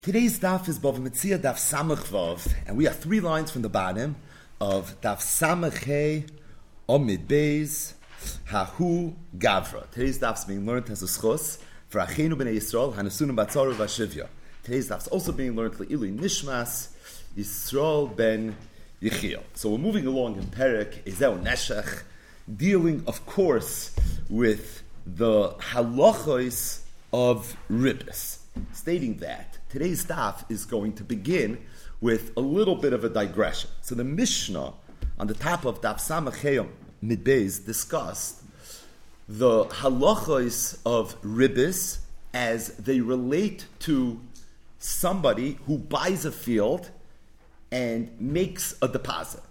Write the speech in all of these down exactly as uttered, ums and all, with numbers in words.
Today's daf is Bava Metzia daf Samach Vav, and we have three lines from the bottom of daf Samach Hey Omid Beis Hahu Gavra. Today's daf is being learned as a schos for Achenu Bnei Yisrael Hanasunim Batzaru Vashivya. Today's daf is also being learned Le'ilu Nishmas Yisrael Ben Yechiel. So we're moving along in Perek Ezeu Neshech, dealing, of course, with the halachos of ribbis, stating that today's daf is going to begin with a little bit of a digression. So the Mishnah on the top of daf Samach Midbeis discussed the halachos of ribbis as they relate to somebody who buys a field and makes a deposit.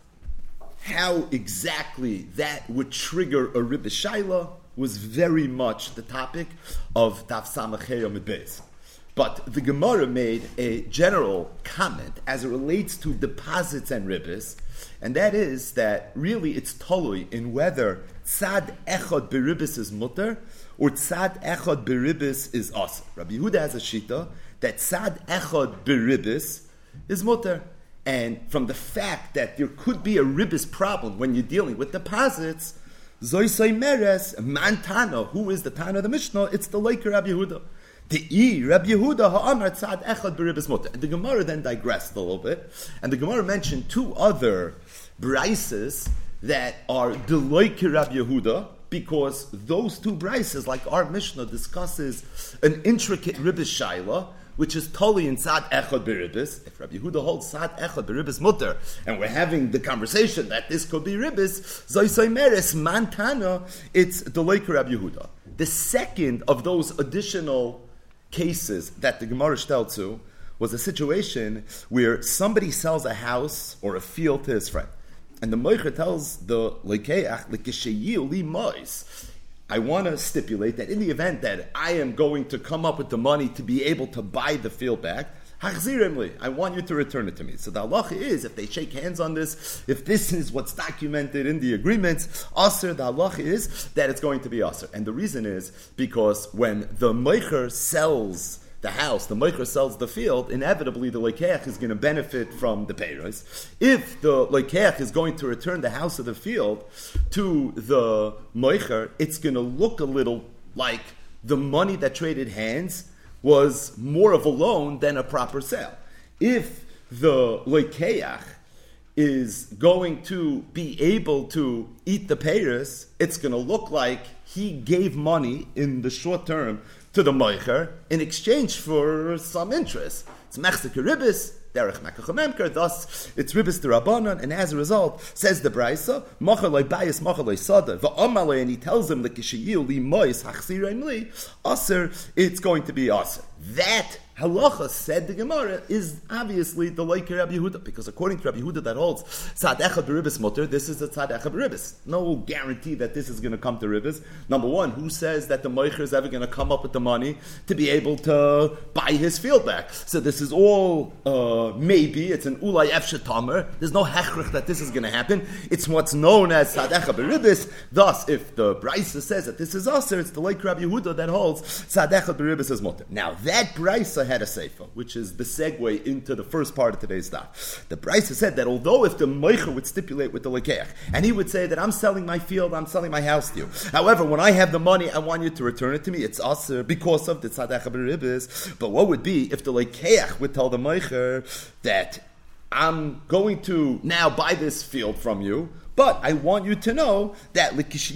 How exactly that would trigger a ribbis shaila was very much the topic of daf Samach Midbeis. But the Gemara made a general comment as it relates to deposits and ribbis, and that is that really it's tolui in whether tzad echad beribis is mutter or tzad echad beribis is asr. Rabbi Yehuda has a shita that tzad echad beribis is mutter, and from the fact that there could be a ribbis problem when you're dealing with deposits, zoisai meres mantana, who is the Tana of the Mishnah? It's the Leiker Rabbi Yehuda. The E, Rabbi Yehuda ha'amar tzad echad beribis mutter. The Gemara then digressed a little bit, and the Gemara mentioned two other brises that are deloike Rabbi Yehuda, because those two brises, like our Mishnah, discusses an intricate ribbis shaila, which is totally in tzad echad beribis. If Rabbi Yehuda holds tzad echad beribis mutter, and we're having the conversation that this could be ribbis, zoisai meres mantana, it's deloike Rabbi Yehuda. The second of those additional cases that the Gemara stelled to was a situation where somebody sells a house or a field to his friend, and the moicher tells the lekeach lekesheyiu li mois, I want to stipulate that in the event that I am going to come up with the money to be able to buy the field back, hachzirim li, I want you to return it to me. So the halacha is, if they shake hands on this, if this is what's documented in the agreements, aser, the halacha is that it's going to be aser. And the reason is because when the moicher sells the house, the moicher sells the field, inevitably the lekeach is going to benefit from the peiros. If the lekeach is going to return the house or the field to the moicher, it's going to look a little like the money that traded hands was more of a loan than a proper sale. If the lekeach is going to be able to eat the peiros, it's going to look like he gave money in the short term to the moicher in exchange for some interest. It's mechzik ribbis, derech mekach, thus it's ribbis d'Rabbanan, and as a result, says the Braisa, mocher loy bayis, mocher loy sada, v'amalei, and he tells him, l'kishayiu li mois hachzirein li, aser, it's going to be aser. That halacha, said the Gemara, is obviously the Leiker Rabbi Yehuda, because according to Rabbi Yehuda that holds tzad echad beribis mutter, this is a tzad echad beribis. No guarantee that this is going to come to ribis. Number one, who says that the moicher is ever going to come up with the money to be able to buy his field back? So this is all uh, maybe, it's an ulay efshe tamer. There's no hechrich that this is going to happen. It's what's known as tzad echad beribis. Thus, if the Brisa says that this is aser, it's the Leiker Rabbi Yehuda that holds tzad echad beribis as mutter. Now, that Brisa had a seifa, which is the segue into the first part of today's daf. The Brisa said that although if the moicher would stipulate with the lekeach, and he would say that I'm selling my field, I'm selling my house to you. However, when I have the money, I want you to return it to me. It's aser because of the tzad echad beribis. But what would be if the lekeach would tell the moicher that I'm going to now buy this field from you, but I want you to know that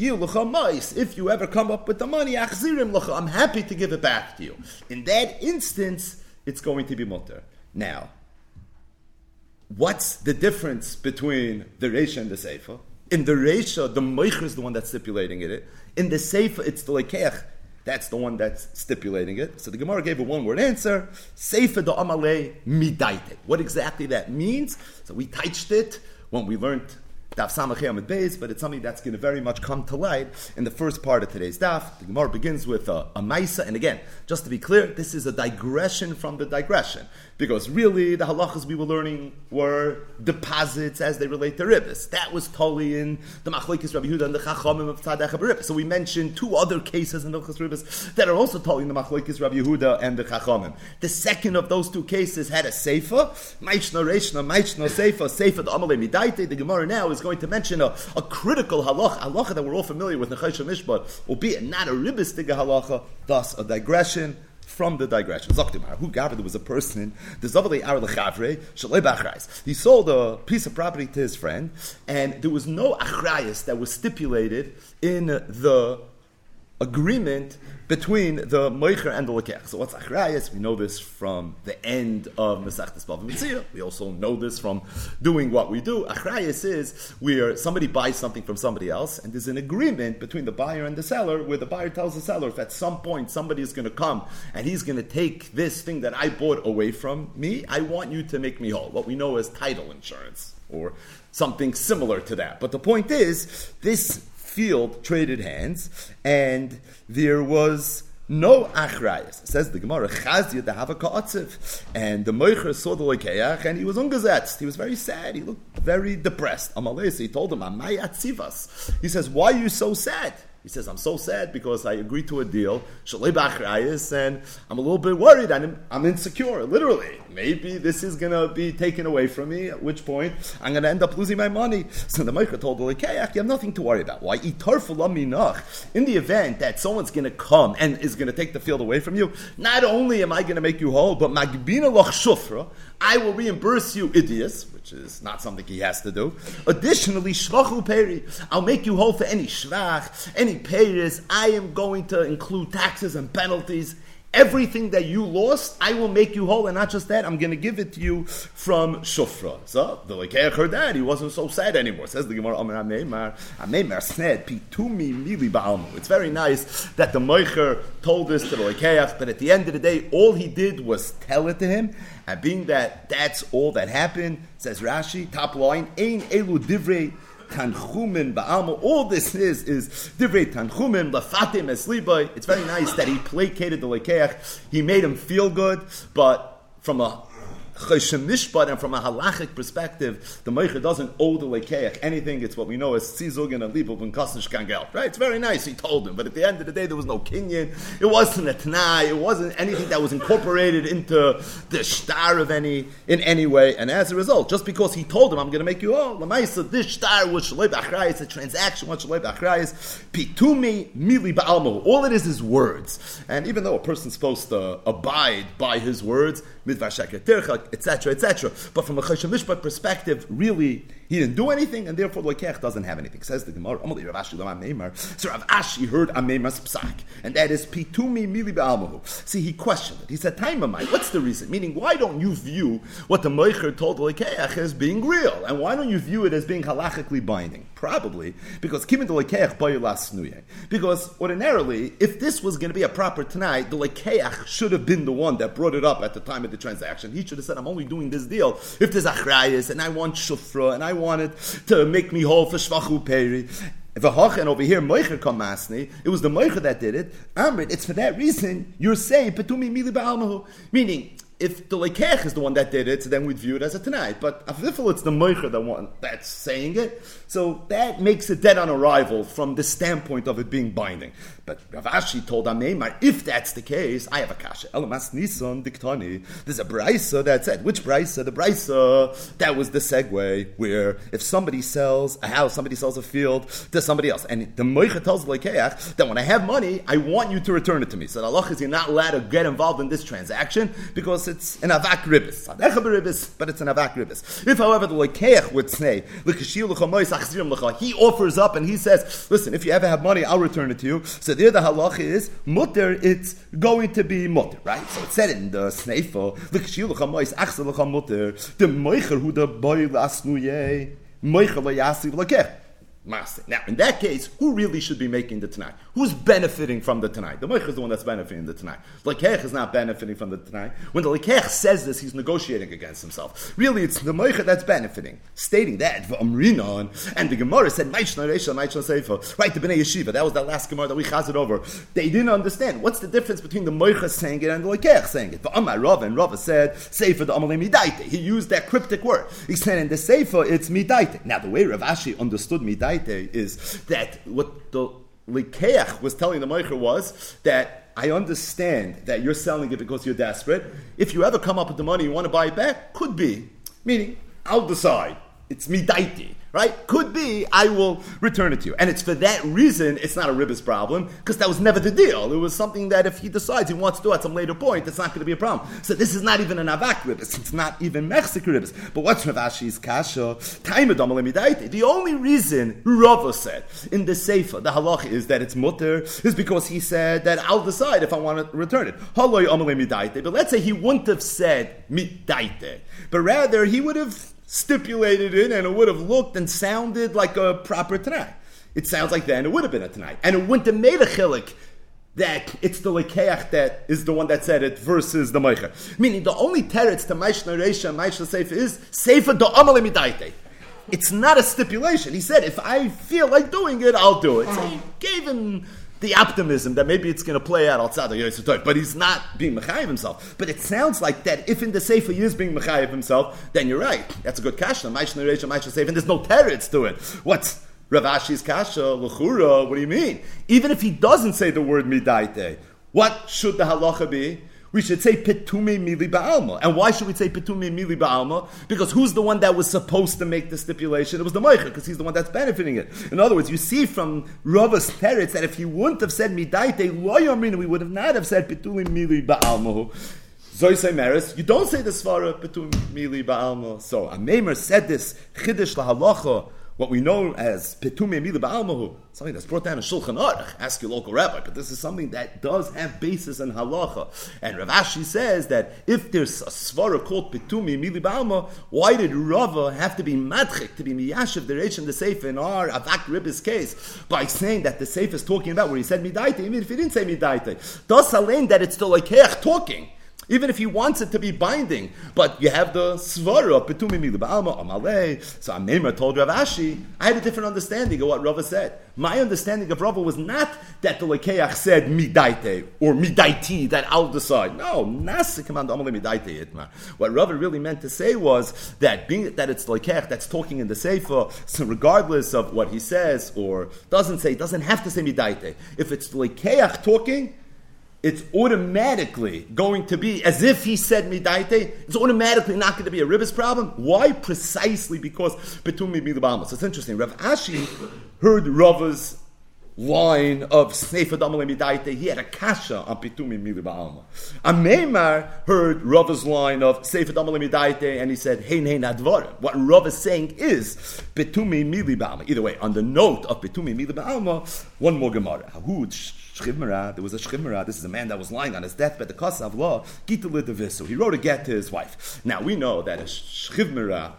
if you ever come up with the money, I'm happy to give it back to you. In that instance, it's going to be mutter. Now, what's the difference between the Reisha and the Seifa? In the Reisha, the Moicher is the one that's stipulating it. In the Seifa, it's the Lekeach. That's the one that's stipulating it. So the Gemara gave a one-word answer. Seifa do amalei midaite. What exactly that means? So we touched it when we learned Daf Samach Amid Beis, but it's something that's going to very much come to light in the first part of today's daf. The Gemara begins with a, a Maisa, and again, just to be clear, this is a digression from the digression, because really the halachas we were learning were deposits as they relate to ribbis. That was totally in the Machlokes Rabbi Yehuda and the Chachamim of Tzadach HaBeribbis. So we mentioned two other cases in the Hilchos Ribbis that are also totally in the Machlokes Rabbi Yehuda and the Chachamim. The second of those two cases had a seifa, Maichna Reishna, Maichna Seifa, Seifa the Amalei Midaite. The Gemara now is going to mention a, a critical halacha, halacha that we're all familiar with, Nechaysh Mishpat, albeit not a ribbis halacha, thus a digression from the digression. Zaktimar, who gathered there was a person, the Zavali Ar Lechavre, Shalei B'Achrayis. He sold a piece of property to his friend, and there was no achrayis that was stipulated in the agreement between the moicher and the lekech. So what's achrayis? We know this from the end of Masechtas Bava Metzia. We also know this from doing what we do. Achrayis is where somebody buys something from somebody else, and there's an agreement between the buyer and the seller, where the buyer tells the seller, if at some point somebody is going to come and he's going to take this thing that I bought away from me, I want you to make me whole. What we know as title insurance, or something similar to that. But the point is, this field traded hands, and there was no achrayas. Says the Gemara, Chazia dehava ka'atziv, and the moicher saw the lekeach, and he was ungesetzt. He was very sad. He looked very depressed. Amalei, he told him, Amay atzivas. He says, why are you so sad? He says, I'm so sad because I agreed to a deal, shalei b'achrayis, and I'm a little bit worried, and I'm insecure, literally. Maybe this is going to be taken away from me, at which point I'm going to end up losing my money. So the Meicher told the Lekeach, you have nothing to worry about. Why? In the event that someone's going to come and is going to take the field away from you, not only am I going to make you whole, but magbina loch shufra, I will reimburse you idios, which is not something he has to do. Additionally, shvachu peri, I'll make you whole for any shvach, any peris. I am going to include taxes and penalties. Everything that you lost, I will make you whole, and not just that, I'm going to give it to you from shufra. So the Lekeach heard that, he wasn't so sad anymore. Says the Gemara, Amar Ameimar, Ameimar sned pitumi mili ba'almu. It's very nice that the Moicher told this to the Lekeach, but at the end of the day, all he did was tell it to him, and being that that's all that happened, says Rashi, top line, Ein elu divrei Tanchumin ba'alma. All this is is divrei Tanchumin lafatim eslibai. It's very nice that he placated the Lekeach. He made him feel good, but from a Choshen Mishpat and from a halachic perspective, the Meicher doesn't owe the Lekeach anything. It's what we know as Tzizug and a Libov and Kosnish Kangel. Right? It's very nice, he told him. But at the end of the day, there was no kinyan. It wasn't a Tanai. It wasn't anything that was incorporated into the shtar of any, in any way. And as a result, just because he told him, I'm going to make you all, Lamaisa, this shtar was Shalei B'Achrayis, a transaction was Shalei B'Achrayis, Pitumi Mili Ba'almo. All it is is words. And even though a person's supposed to abide by his words, Midvar Sheker Tircha, et cetera, et cetera. But from a Choshen Mishpat perspective, really, he didn't do anything, and therefore the Lekeach doesn't have anything. Says the Gemara, Amalei Rav Ashi Lam Ameimar. So Rav Ashi heard Ameimar's psak, and that is Pitumi Mili Ba'almahu. See, he questioned it. He said, Taimamai, what's the reason? Meaning, why don't you view what the Moicher told the Lekeach as being real? And why don't you view it as being halachically binding? Probably because Kimin the Lekeach Bayu Lasnuye. Because ordinarily, if this was going to be a proper Tanai, the Lekeach should have been the one that brought it up at the time of the transaction. He should have said, I'm only doing this deal if there's achrayis, and I want shufra, and I want it to make me whole for shvachu peri. And over here, Moicher come masni, it was the Moicher that did it. Amrit, it's for that reason you're saying, Petumi mili ba'almahu. Meaning, if the Lekeach is the one that did it, so then we'd view it as a Tanai. But Avifel, it's the Moicher the one that's saying it. So that makes it dead on arrival from the standpoint of it being binding. But Rav Ashi told Ameimar, if that's the case, I have a kasha. Elamas Nisan Diktani. There's a Braisa that said, which Braisa? The Braisa, that was the segue, where if somebody sells a house, somebody sells a field to somebody else, and the Moicha tells the Lekeach that when I have money, I want you to return it to me. So the halach is you're not allowed to get involved in this transaction because it's an avak ribis. But it's an avak ribis. If, however, the Lekeach would say, he offers up and he says, listen, if you ever have money, I'll return it to you. So there the halach is, mutter, it's going to be mutter, right? So it said in the Sneifa, the Moicher who the boy lasnuye, Moicher lo yasiv Lekech. Master. Now, in that case, who really should be making the Tanai? Who's benefiting from the Tanai? The Moich is the one that's benefiting the Tanai. The Lekech is not benefiting from the Tanai. When the Lekech says this, he's negotiating against himself. Really, it's the Moich that's benefiting. Stating that, and the Gemara said, right, the Bnei Yeshiva, that was that last Gemara that we chazed over. They didn't understand. What's the difference between the Moich saying it and the Lekech saying it? The Amar Rava, and Rava said, Sefer the Amalei Midaite. He used that cryptic word. He said, in the Sefer, it's Midaite. Now, the way Rav Ashi understood Midaite is that what the Lekeach was telling the Moicher was that I understand that you're selling it because you're desperate. If you ever come up with the money you want to buy it back, could be. Meaning, I'll decide. It's Midaiti, right? Could be, I will return it to you. And it's for that reason, it's not a ribbis problem, because that was never the deal. It was something that if he decides he wants to do at some later point, it's not going to be a problem. So this is not even an avak ribbis. It's not even Mexican ribbis. But what's Rav Ashi's kasha? The only reason Rava said in the Sefer, the halach is that it's mutter, is because he said that I'll decide if I want to return it. But let's say he wouldn't have said midaite, but rather he would have stipulated it, and it would have looked and sounded like a proper Tanai. It sounds like then it would have been a Tanai. And it wouldn't have made a chilik that it's the Lekeach that is the one that said it versus the Meicher. Meaning the only teretz to Maishna Reisha and Maishna Sefer is Sefer do Amalei Midaite. It's not a stipulation. He said, if I feel like doing it, I'll do it. So he gave him the optimism that maybe it's going to play out outside the Yosef Toiv, but he's not being Mechayiv himself. But it sounds like that if in the Sefer he is being Mechayiv himself, then you're right. That's a good kasha. Maishna Reisha, Maishna Sefer, and there's no teretz to it. What's Rav Ashi's kasha? L'chura, what do you mean? Even if he doesn't say the word midaite, what should the halacha be? We should say Petume Mili Ba'alma. And why should we say Petume Mili Ba'alma? Because who's the one that was supposed to make the stipulation? It was the Meicher, because he's the one that's benefiting it. In other words, you see from Rava's teretz that if he wouldn't have said Midaite, lo yamin, we would have not have said Petume Mili Ba'alma. Zoy say Meres, you don't say the Svara Petume Mili Ba'alma. So a Meimer said this Chiddush LaHalacha, what we know as Petume Mili Ba'almahu, something that's brought down in Shulchan Aruch. Ask your local rabbi, but this is something that does have basis in halacha. And Rav Ashi says that if there's a svara called Petume Mili Ba'alma, why did Rava have to be madchik, to be miyashiv the reish and the sefer in our avak ribbis case by saying that the sefer is talking about where he said midaite, even if he didn't say midaite? Does halein that it's the lekeach talking? Even if he wants it to be binding, but you have the svara, Petumi Mili Ba'alma, Amalei. So Ameimer told Rav Ashi, I had a different understanding of what Rava said. My understanding of Rava was not that the Lekeach said midaite or midaiti, that I'll decide. No, Nasa command Amalei midaite itma. What Rava really meant to say was that being that it's Lekeach that's talking in the Sefer, so regardless of what he says or doesn't say, doesn't have to say midaite. If it's Lekeach talking, it's automatically going to be as if he said midaite. It's automatically not going to be a ribbis problem. Why? Precisely because Petumi Mili Ba'alma. So it's interesting. Rav Ashi heard Rava's line of Sefer Damalei Midaite. He had a kasha on Petumi Mili Ba'alma. Ameimar heard Rava's line of Sefer Damalei Midaite, and he said, Hein Hein Advara. What Rav is saying is Petumi Mili Ba'alma. Either way, on the note of Petumi Mili Ba'alma, one more Gemara. Shchimera, there was a Shchimera, this is a man that was lying on his deathbed, the Kosa of law, Gitele Devisu. He wrote a get to his wife. Now we know that a Shchimera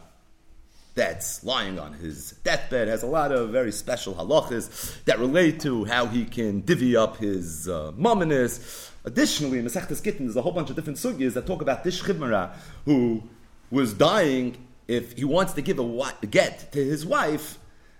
that's lying on his deathbed has a lot of very special halachas that relate to how he can divvy up his uh, mumminess. Additionally, in Masechtas Gittin, there's a whole bunch of different sugyas that talk about this Shchimera who was dying. If he wants to give a, wa- a get to his wife,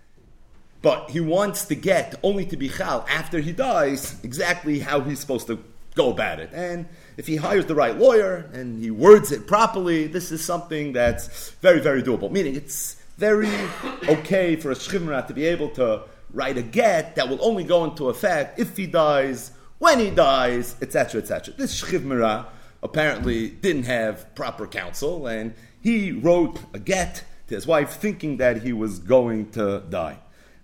but he wants to get only to be chal after he dies, exactly how he's supposed to go about it. And if he hires the right lawyer and he words it properly, this is something that's very, very doable. Meaning it's very okay for a shchimra to be able to write a get that will only go into effect if he dies, when he dies, et cetera, et cetera. This shchimra apparently didn't have proper counsel, and he wrote a get to his wife thinking that he was going to die.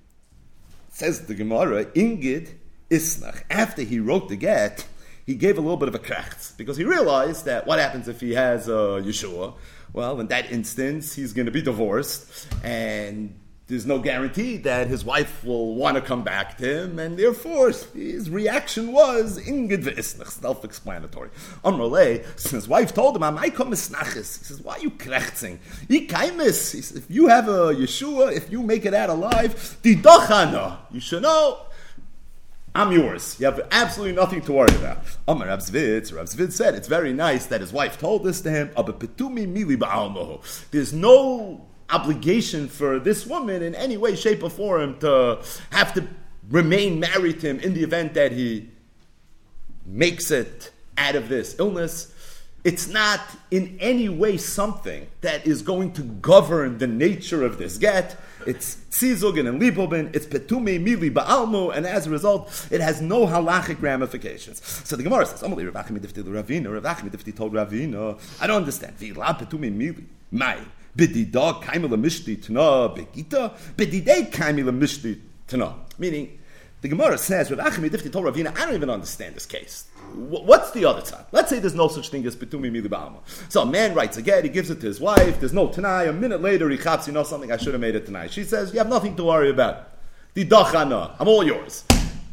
Says the Gemara, Ingid Isnach, after he wrote the get, he gave a little bit of a krachts, because he realized that what happens if he has a Yeshua? Well, in that instance, he's going to be divorced, and there's no guarantee that his wife will want to come back to him, and therefore his reaction was inged ve'isnach, self-explanatory. Amrolei, so his wife told him, "I come misnachis." He says, "Why are you krechtzing? He kaimis." He says, "If you have a Yeshua, if you make it out alive, di dochana, you should know I'm yours. You have absolutely nothing to worry about." Amar Rav Zvid, Rav Zvid said, it's very nice that his wife told this to him. Aber petumi mili ba'almohu. There's no obligation for this woman in any way, shape, or form to have to remain married to him in the event that he makes it out of this illness. It's not in any way something that is going to govern the nature of this get. It's tzizugin and libobin, it's petume mili ba'almo, and as a result, it has no halachic ramifications. So the Gemara says, Amalei Rav Achim Difti Ravina, Rav Achim Difti told Ravina, I don't understand. V'ila petume mili, mai, b'dida kaimel mishti tana, begita, b'didei kaimel mishti tana. Meaning, the Gemara says, Rav Achim Difti told Ravina, I don't even understand this case. What's the other side? Let's say there's no such thing as petumi mili ba'alma. So a man writes a get, he gives it to his wife, there's no tanai, a minute later he chaps, you know something, I should have made it tonight. She says, you have nothing to worry about. Di dachana, I'm all yours.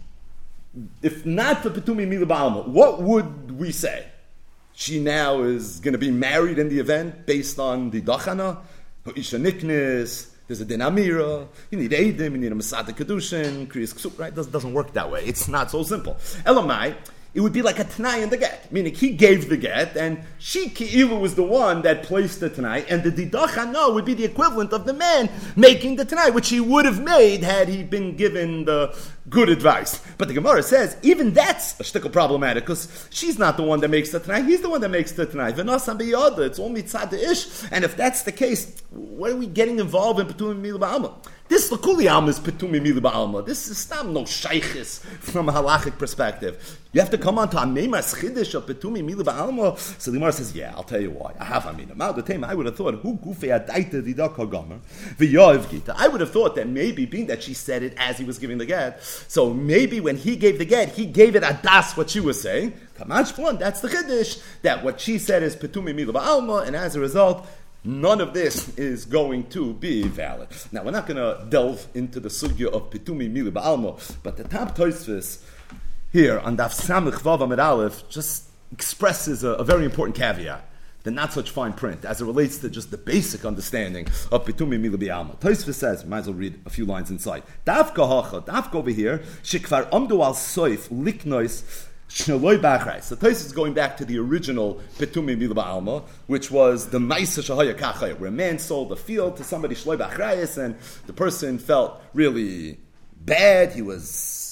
If not for petumi mili ba'alma, what would we say? She now is going to be married in the event based on the dachana, isha niknis, there's a din amira, you need eidim, you need a masada kedushin, kriyas ksuk, right? It doesn't, doesn't work that way. It's not so simple. Elamai, it would be like a Tanai in the get. Meaning he gave the get, and she, Ki'ilu, was the one that placed the Tanai, and the Didachana would be the equivalent of the man making the Tanai, which he would have made had he been given the good advice. But the Gemara says, even that's a shtickle problematic, because she's not the one that makes the Tanai, he's the one that makes the Tanai. V'nosam b'yada, it's all mitzad ish, and if that's the case, what are we getting involved in Petumi Mila Ba'alma? This Lakuli Alma is Petumi Mila Ba'alma. This is not no shaykhis from a halachic perspective. You have to come on to Ameimas Chiddush of Petumi Mila Ba'alma. So the Gemara says, yeah, I'll tell you why. I have Amina. I would have thought, who gufei adaita didaka gomer v'yav gita. I would have thought that maybe, being that she said it as he was giving the get, so maybe when he gave the get, he gave it adas what she was saying. Kamach Plon, that's the Chiddush, that what she said is Petumi Mila Ba'alma, and as a result, none of this is going to be valid. Now, we're not going to delve into the sugya of Petumi Mili Ba'almo, but the top Tosfos here on Daf Samech Vav Amid Aleph just expresses a, a very important caveat, the not such fine print, as it relates to just the basic understanding of Petumi Mili Ba'almo. Tosfos says, might as well read a few lines inside. Dafka hacha, Dafka over here, Shikvar Amdu al Soif Liknois. So Tosfos is going back to the original Petumi Mila Ba'alma, which was the Maisa Shahaya Kachaya, where a man sold a field to somebody Shloi B'Achrayis, and the person felt really bad, he was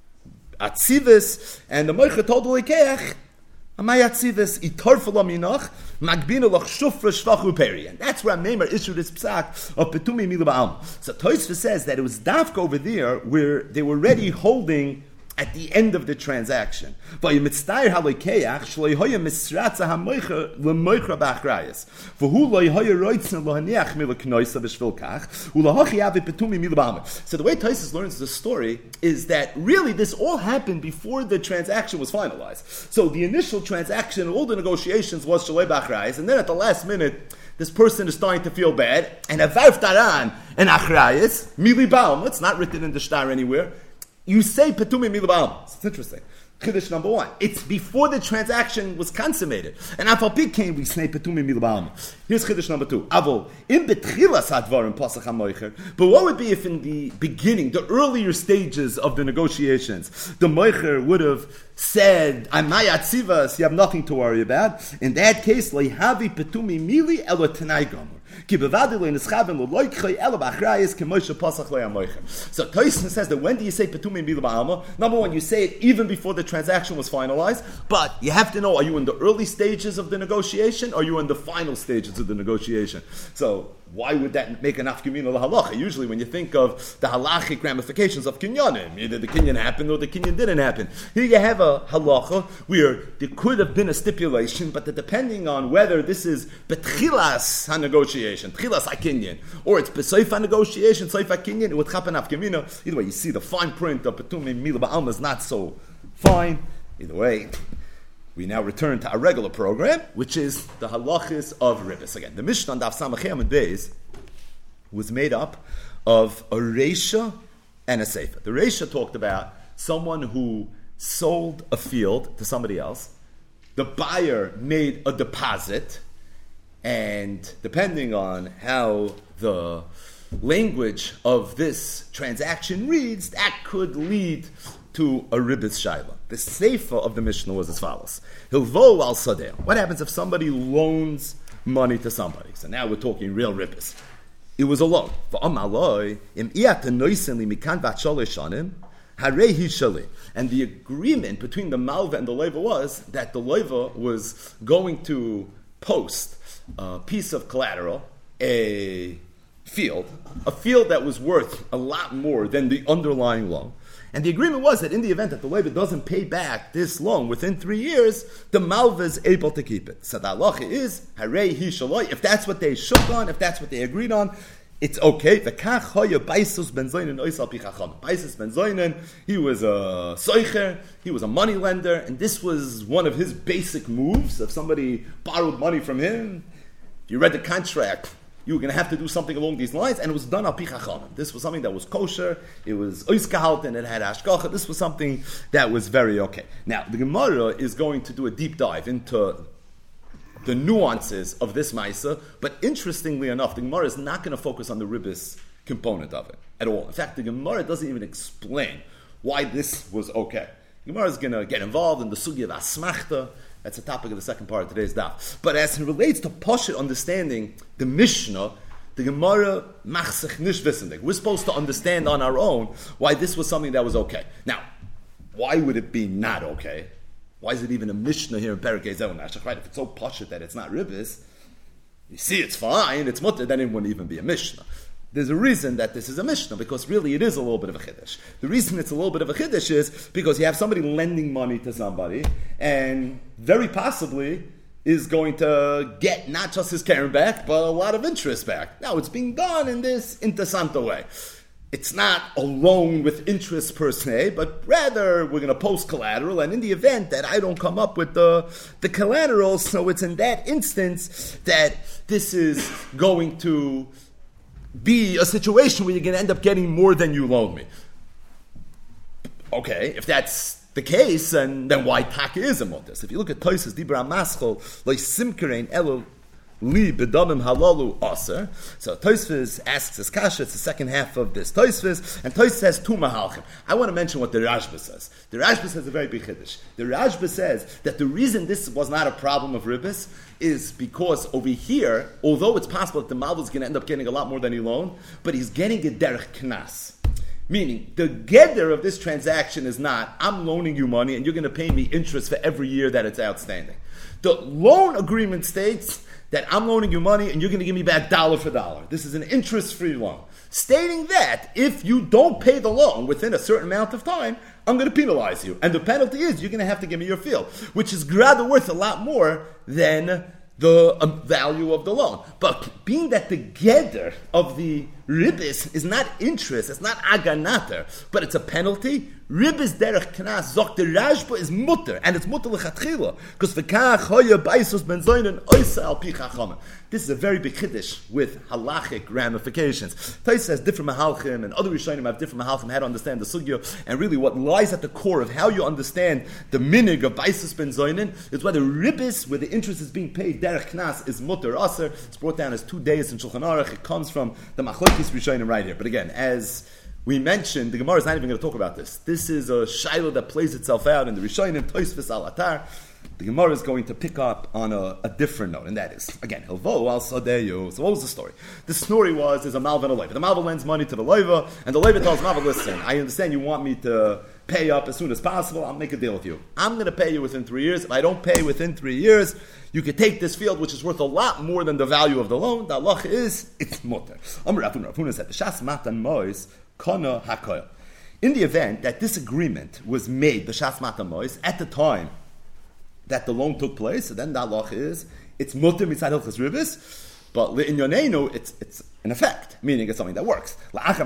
atzivis, and the Moicha told the Lekeach, Amay atzivis, itorfala minach, magbina lach shufra shvachu peri. And that's where Ameimer issued his psak of Petumi Mila Ba'alma. So Tosfos says that it was Dafka over there, where they were already holding at the end of the transaction. For who loy hoya roitzen lohaniach mila knoisa v'shvilkach ulahachi avi petumi mila b'alma. So the way Tosfos learns the story is that really this all happened before the transaction was finalized. So the initial transaction, all the negotiations was shalei b'achrayis, and then at the last minute, this person is starting to feel bad, and avarv taran and achrayis mili b'alma. It's not written in the shtar anywhere. You say Petumi Mila Ba'alma. It's interesting. Chiddush number one. It's before the transaction was consummated. And Afal Pi came, we say Petumi Mila Ba'alma. Here's Chiddush number two. Avol, in Betchilas Hadvarim Pasach HaMoicher. But what would be if in the beginning, the earlier stages of the negotiations, the Moicher would have said, Amaya Tzivas, you have nothing to worry about. In that case, Leihavi Petumi Mili Elo Tanai Gomer. So Tosfos says that when do you say Petumi Mila Ba'alma? Number one, you say it even before the transaction was finalized, but you have to know, are you in the early stages of the negotiation, or are you in the final stages of the negotiation? So why would that make an afkamina lahalacha? Usually when you think of the halachic ramifications of kinyanim, either the kinyan happened or the kinyan didn't happen. Here you have a halacha where there could have been a stipulation, but that depending on whether this is betchilas ha-negotiation, tchilas ha-kinyan, or it's besoif ha-negotiation, soif ha-kinyan, it would happen afkamina. Either way, you see the fine print of Petumi Mila Ba'alma is not so fine. Either way, we now return to our regular program, which is the halachis of ribbis. Again, the Mishnah on Daf Samach Amud Beis was made up of a Reisha and a Sefer. The Reisha talked about someone who sold a field to somebody else. The buyer made a deposit, and depending on how the language of this transaction reads, that could lead to a ribbis shayla. The sefer of the Mishnah was as follows: Hilvo al sadeh. What happens if somebody loans money to somebody? So now we're talking real ribbis. It was a loan. And the agreement between the malva and the loiva was that the loiva was going to post a piece of collateral, a field, a field that was worth a lot more than the underlying loan. And the agreement was that in the event that the loiva doesn't pay back this loan within three years, the malva is able to keep it. So the halacha is, harei hi shaloi, if that's what they shook on, if that's what they agreed on, it's okay. V'kach hoya Baisus ben Zoinen oisal pi chacham. Baisus ben Zoinen, he was a soicher, he was a money lender, and this was one of his basic moves. If somebody borrowed money from him, if you read the contract, you were going to have to do something along these lines, and it was done al pi chacham. This was something that was kosher, it was oisgehalten, it had hashgacha. This was something that was very okay. Now, the Gemara is going to do a deep dive into the nuances of this Maisa, but interestingly enough, the Gemara is not going to focus on the ribbis component of it at all. In fact, the Gemara doesn't even explain why this was okay. The Gemara is going to get involved in the sugya of asmachta. That's the topic of the second part of today's daf. But as it relates to Poshet understanding the Mishnah, the Gemara machsech nish vissendig. We're supposed to understand on our own why this was something that was okay. Now, why would it be not okay? Why is it even a Mishnah here in Perikei Zeh Nashach? Right? If it's so Poshet that it's not ribbis, you see it's fine, it's mutter, then it wouldn't even be a Mishnah. There's a reason that this is a Mishnah, because really it is a little bit of a Chiddush. The reason it's a little bit of a Chiddush is because you have somebody lending money to somebody, and very possibly is going to get not just his Karen back, but a lot of interest back. Now, it's being done in this interessante way. It's not a loan with interest per se, but rather we're going to post collateral, and in the event that I don't come up with the, the collateral, so it's in that instance that this is going to be a situation where you're going to end up getting more than you loaned me. Okay, if that's the case, and then why taka is a motus? If you look at Tosfos Dibra Maschol, like Simkerein Elo Li Bedamim Halalu Aser. So Tosfos asks his kasha. It's the second half of this Tosfos, and Tosfos says two mahalchim. I want to mention what the Rashba says. The Rashba says a very big chiddush. The Rashba says that the reason this was not a problem of ribbis is because over here, although it's possible that the malva is going to end up getting a lot more than he loaned, but he's getting a derech knas. Meaning, the geder of this transaction is not, I'm loaning you money and you're going to pay me interest for every year that it's outstanding. The loan agreement states that I'm loaning you money and you're going to give me back dollar for dollar. This is an interest-free loan. Stating that if you don't pay the loan within a certain amount of time, I'm going to penalize you. And the penalty is you're going to have to give me your field, which is rather worth a lot more than the um, value of the loan. But being that the geder of the ribbis is not interest, it's not aganater, but it's a penalty, ribbis derech knas, zok the Rashba is mutter, and it's mutter lechatchila, because v'kach hoya Baisus ben Zoinen oisa al pi chachama. This is a very big chiddush with halachic ramifications. Tais says different mahalchim, and other Rishonim have different mahalchim how to understand the sugya, and really what lies at the core of how you understand the minig of Baisus ben Zoinen is whether ribbis, where the interest is being paid, derech knas, is mutter aser. It's brought down as two days in Shulchan Aruch. It comes from the machlokes Rishonim right here. But again, as we mentioned, the Gemara is not even going to talk about this. This is a shaila that plays itself out in the Rishonim, Tosfos al Atar. The Gemara is going to pick up on a, a different note, and that is, again, Hilvo al Sadeyu. So what was the story? The story was, there's a malva and a loiva. The malva lends money to the loiva, and the loiva tells malva, listen, I understand you want me to pay up as soon as possible. I'll make a deal with you. I'm going to pay you within three years. If I don't pay within three years, you could take this field, which is worth a lot more than the value of the loan. The halacha is, it's mutter. Amr Rafun Rafun said, the shas matan mois kana hakoil. In the event that this agreement was made, the shas matan mois, at the time that the loan took place, so then the halacha is, it's mutter mitzad hilchos ribbis, but in yonenu, it's it's an effect, meaning it's something that works.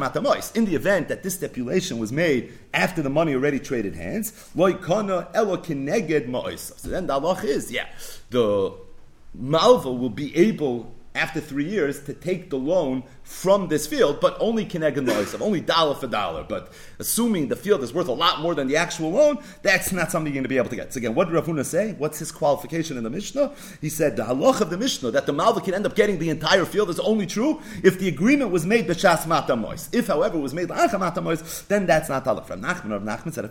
In the event that this stipulation was made after the money already traded hands, so then the halacha is, yeah, the malva will be able after three years to take the loan from this field, but only kineged loisav, only dollar for dollar. But assuming the field is worth a lot more than the actual loan, that's not something you're going to be able to get. So again, what did Rav Huna say? What's his qualification in the Mishnah? He said the halach of the Mishnah that the malva can end up getting the entire field is only true if the agreement was made b'shas matamois. If, however, it was made l'achar matamois, then that's not halach. Rav Nachman, Rav Nachman said,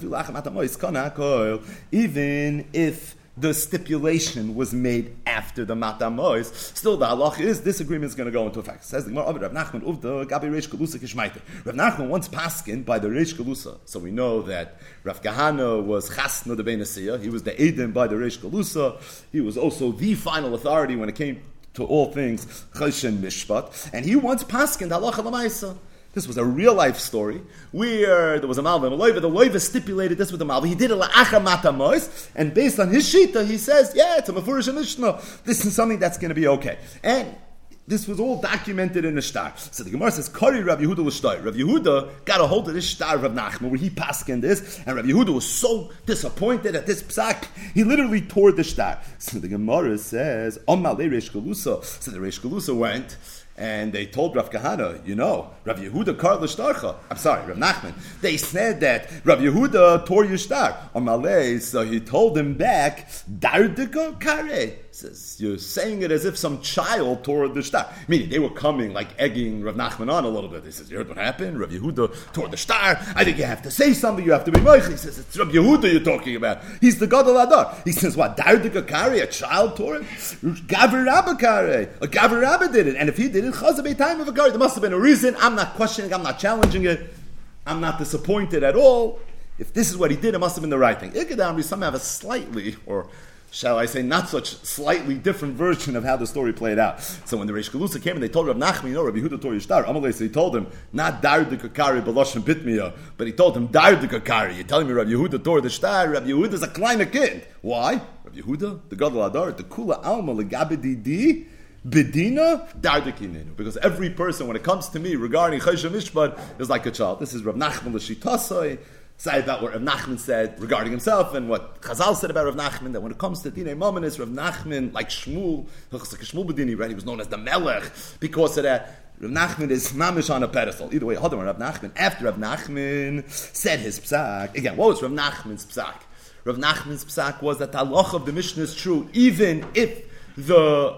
even if the stipulation was made after the matamois, still the halach is this agreement is going to go into effect. Says the Gemara, Rav Nachman uvda gabi reish galusa kishmaite. Rav Nachman once paskin by the reish galusa, so we know that Rav Kahana was chasna the beinasiyah. He was the edim by the reish galusa. He was also the final authority when it came to all things choshen mishpat, and he once paskin halacha l'maisa. This was a real life story where there was a malva and a loiva. The loiva stipulated this with the malva. He did it la'achar matamois, and based on his shita, he says, yeah, it's a mafurish mishnah. This is something that's going to be okay. And this was all documented in the shtar. So the Gemara says, Kari Rav Yehuda l'shtar. Rav Yehuda got a hold of this shtar of Rav Nachman, where he paskened this, and Rav Yehuda was so disappointed at this psak, he literally tore the shtar. So the Gemara says, Amalei Reish Galusa. So the Reish Galusa went, and they told Rav Kahana, you know, Rav Yehuda kar l'shtarcha. I'm sorry, Rav Nachman. They said that Rav Yehuda tore your shtar. Amalei, so he told him back, Dardika kare. Says, you're saying it as if some child tore the shtar. Meaning, they were coming, like, egging Rav Nachman on a little bit. He says, you heard what happened? Rav Yehuda tore the shtar. I think you have to say something. You have to be moich. He says, it's Rav Yehuda you're talking about. He's the Gadol Adar. He says, what, Dardika kare? A child tore it? Gaver Rabba kare. A Gaver Rabba did it. And if he did it, Chazabei time of a kare. There must have been a reason. I'm not questioning. I'm not challenging it. I'm not disappointed at all. If this is what he did, it must have been the right thing. Ikadamri, some have a slightly, or shall I say, not such slightly different version of how the story played out. So when the Reish Galusa came and they told Rav Nachman, you know, Rav Yehuda tore your shtar. Amalei, so he told him, not dar de kakari b'loshen bitmiya, but he told him dar de kakari. You're telling me Rav Yehuda tore the shtar? Rav Yehuda is a kleiner kid. Why? Rav Yehuda, the Gadol Adar, the kula alma legabedidi bedina dar de kinenu. Because every person, when it comes to me regarding choshen mishpat, is like a child. This is Rav Nachman l'shitasai. Say about what Rav Nachman said regarding himself, and what Chazal said about Rav Nachman, that when it comes to Dinei Mominus, Rav Nachman, like Shmuel, Shmuel Bedini, right? He was known as the Melech because of that. Rav Nachman is mamish on a pedestal. Either way, hold on, Rav Nachman. After Rav Nachman said his psak, again, what was Rav Nachman's psak? Rav Nachman's psak was that the halach of the Mishnah is true, even if the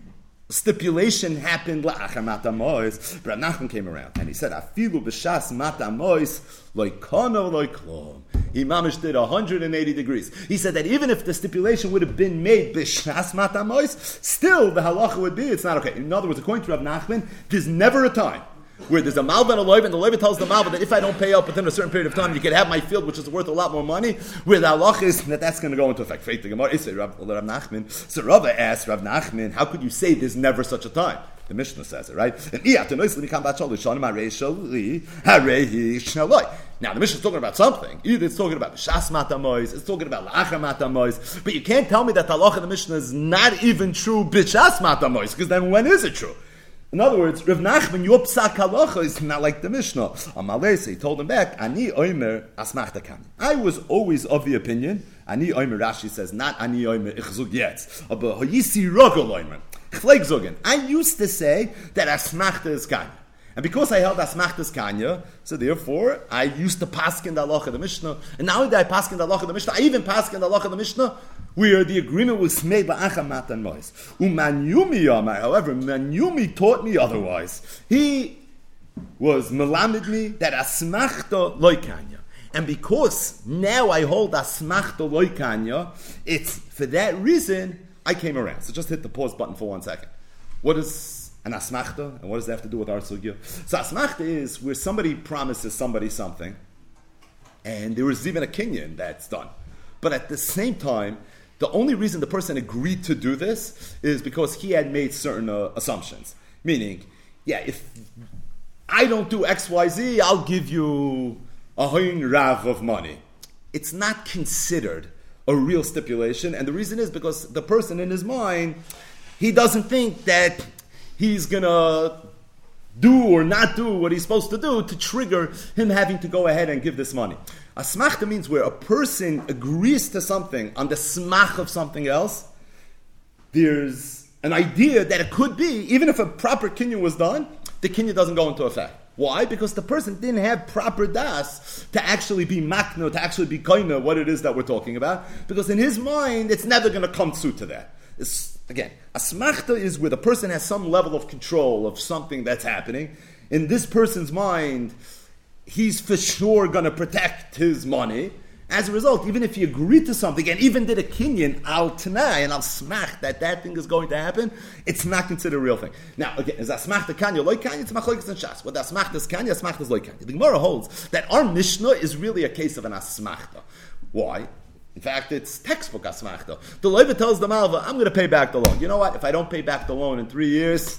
stipulation happened la'achar matamois. Rav Nachman came around and he said, "Afilu b'shas matamois loikano loiklom." He mamish did one hundred eighty degrees. He said that even if the stipulation would have been made b'shas matamois, still the halacha would be it's not okay. In other words, according to Rav Nachman, there's never a time where there's a malva and a loiva, and the loiva tells the malva that if I don't pay up within a certain period of time, you can have my field, which is worth a lot more money, where the halacha is that that's going to go into effect. Faith the Gemara is Rav Nachman. So Rava asked Rav Nachman, how could you say there's never such a time? The Mishnah says it, right? Now the Mishnah is talking about something. Either it's talking about Shas Matamois, it's talking about La'achar Matamois, but you can't tell me that the halacha of the Mishnah is not even true b'Shas Matamois, because then when is it true? In other words, Rav Nachman, your psak halacha is not like the Mishnah. Amalei, he told him back, Ani oimer asmachta kan. I was always of the opinion, Ani oimer, Rashi says, not Ani oimer ich zug jetzt, aber hoyisi rogel oimer. Chleik zogen. I used to say that asmachta is kanya. And because I held asmachta is kanya, so therefore, I used to paskin the halacha of the Mishnah, and now that I paskin the halacha of the Mishnah, I even paskin the halacha of the Mishnah, where the agreement was made la'achar matamois. Umanyumi yamar, however, Manyumi taught me otherwise. He was melamed me that asmachta loikanya. And because now I hold asmachta loikanya, it's for that reason I came around. So just hit the pause button for one second. What is an asmachta, and what does that have to do with our sugya? So asmachta is where somebody promises somebody something, and there is even a kinyan that's done. But at the same time, the only reason the person agreed to do this is because he had made certain uh, assumptions. Meaning, yeah, if I don't do X, Y, Z, I'll give you a hoin rav of money. It's not considered a real stipulation, and the reason is because the person in his mind, he doesn't think that he's going to do or not do what he's supposed to do to trigger him having to go ahead and give this money. Asmachta means where a person agrees to something on the smach of something else. There's an idea that it could be, even if a proper kinyan was done, the kinyan doesn't go into effect. Why? Because the person didn't have proper das to actually be makno, to actually be koina, what it is that we're talking about. Because in his mind, it's never going to come through to that. It's, again, asmachta is where the person has some level of control of something that's happening. In this person's mind, he's for sure going to protect his money. As a result, even if he agreed to something and even did a kinyan al tanai and al smach that that thing is going to happen, it's not considered a real thing. Now, again, is asmach the kanya loy kanya? It's machlokes and shas. What asmach is kanya, asmach is loy kanya. The Gemara holds that our Mishnah is really a case of an asmachta. Why? In fact, it's textbook asmachta. The Levit tells the Malva, I'm going to pay back the loan. You know what? If I don't pay back the loan in three years,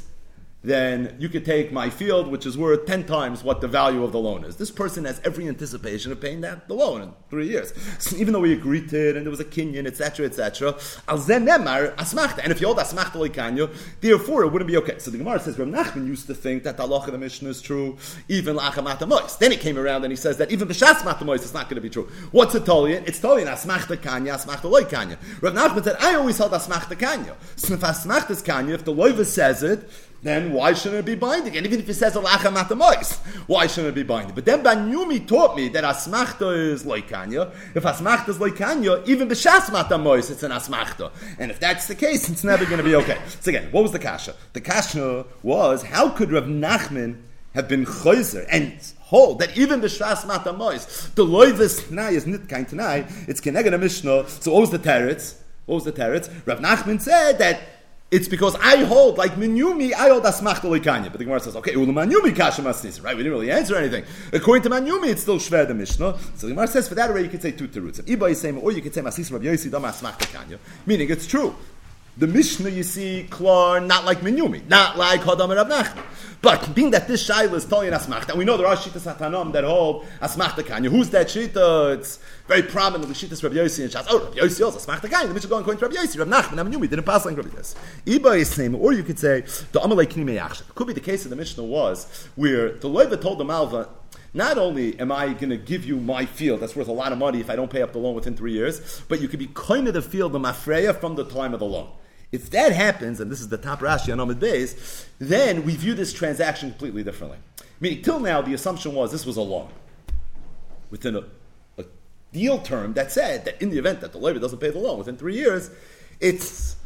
then you could take my field, which is worth ten times what the value of the loan is. This person has every anticipation of paying that the loan in three years. So even though we agreed to it, and there was a kinyan, et cetera, et cetera, al zen nemar asmachta. And if you hold asmachta lekanyo, therefore it wouldn't be okay. So the Gemara says, Rav Nachman used to think that the halacha of the Mishnah is true, even la'acham atamois. Then he came around and he says that even b'shas matamois it's not going to be true. What's a tolian? It's tolian asmachta kanya, asmachta loy kanya. Rav Nachman said, I always held asmachta kanya. So if asmachta is kanya, if the loiva says it, then why shouldn't it be binding? And even if it says alacha matamois, why shouldn't it be binding? But then Banyumi taught me that asmachta is loikanya. If asmachta is loikanya, even b'shas matamois, it's an asmachta. And if that's the case, it's never going to be okay. So again, what was the kasha? The kasha was, how could Rav Nachman have been chayzer and hold that even b'shas matamois, the loivis tanai is nit kain tanai, it's keneged a Mishnah. So what was the teretz? What was the teretz? Rav Nachman said that it's because I hold, like Minyumi, I hold asmachta leikanya. But the Gemara says, okay, ulu Manyumi kasha masnis, right? We didn't really answer anything. According to Manyumi, it's still shver the Mishnah. So the Gemara says, for that already you could say two terutzim. Iba is saying, or you could say masnis Rav Yosi dama asmachta kanya. Meaning, it's true. The Mishnah, you see, klar, not like Minyumi, not like Hadam and Rav Nachman. But being that this shaila is totally an asmachta, and we know there are shitas hatanom that hold asmachta kanya. Who's that shita? It's very prominent. The shitas Rav Yosi and Shas. Oh, Rav Yosi also asmachta kanya. The Mishnah going according to Rav Yosi, Rav Nachman, and Minyumi didn't pass like Rav Yosi. Iba is saying, or you could say the amalei knimei achshav. Could be the case of the Mishnah was where the loiva told the Malva, not only am I going to give you my field that's worth a lot of money if I don't pay up the loan within three years, but you could be kind of the field the mafreya from the time of the loan. If that happens, and this is the top Rashi on Amud Beis, then we view this transaction completely differently. Meaning, till now, the assumption was this was a loan within a, a deal term that said that in the event that the lawyer doesn't pay the loan within three years, it's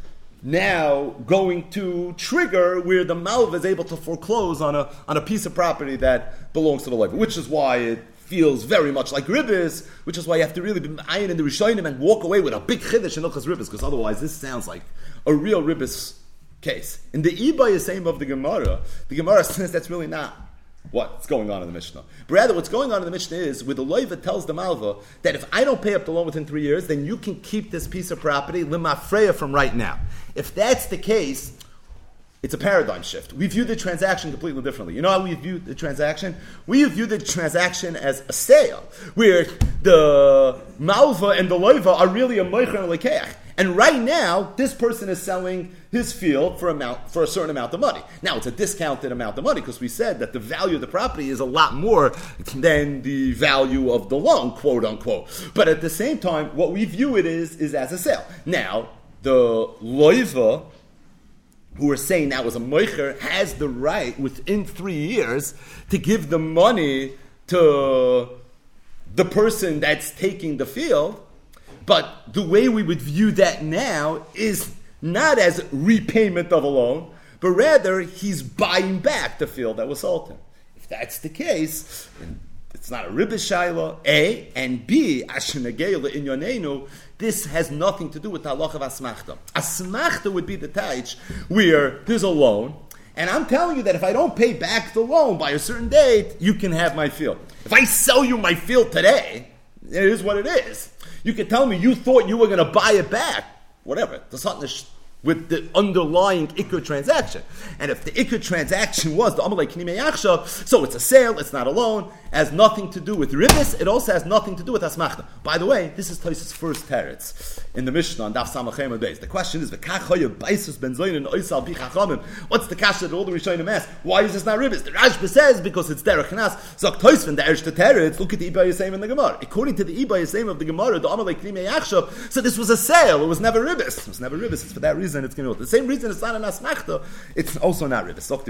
now going to trigger where the Malva is able to foreclose on a on a piece of property that belongs to the lawyer, which is why it feels very much like ribbis, which is why you have to really be ayin in the Rishonim and walk away with a big chiddush in Ilchas ribbis, because otherwise this sounds like a real ribbis case. In the Ibay Yisayim of the Gemara, the Gemara says that's really not what's going on in the Mishnah. But rather, what's going on in the Mishnah is where the loiva tells the Malva that if I don't pay up the loan within three years, then you can keep this piece of property limafreya from right now. If that's the case, it's a paradigm shift. We view the transaction completely differently. You know how we view the transaction? We view the transaction as a sale, where the Malva and the loiva are really a moicher and a lekeach. And right now, this person is selling his field for amount for a certain amount of money. Now, it's a discounted amount of money because we said that the value of the property is a lot more than the value of the loan, quote unquote. But at the same time, what we view it is is as a sale. Now, the loiva, who are saying that was a moicher, has the right within three years to give the money to the person that's taking the field. But the way we would view that now is not as repayment of a loan, but rather he's buying back the field that was sold to him. If that's the case, it's not a ribbis shayla, A, and B, ashenagela in yonenu, this has nothing to do with the halach of asmachta. Asmachta would be the taich where there's a loan, and I'm telling you that if I don't pay back the loan by a certain date, you can have my field. If I sell you my field today, it is what it is. You can tell me you thought you were going to buy it back, whatever. There's something with the underlying ikkur transaction. And if the ikkur transaction was the amalei knimei achshav, so it's a sale, it's not a loan, has nothing to do with ribbis, it also has nothing to do with asmachta. By the way, this is Tosfos' first teretz in the Mishnah on Daf Samachem and Beis. The question is, what's the kasha that all the Rishonim ask? Why is this not ribbis? The Rashba says, because it's derech nas. Zok Tosfos, the erste teretz, look at the Ibay Yisayim in the Gemara. According to the Ibay Yisayim of the Gemara, the amalei knimei achshav, so this was a sale, it was never ribbis. It was never ribbis, it's for that reason reason it's going to be the same reason it's not an asmachta. It's also not ribbis. So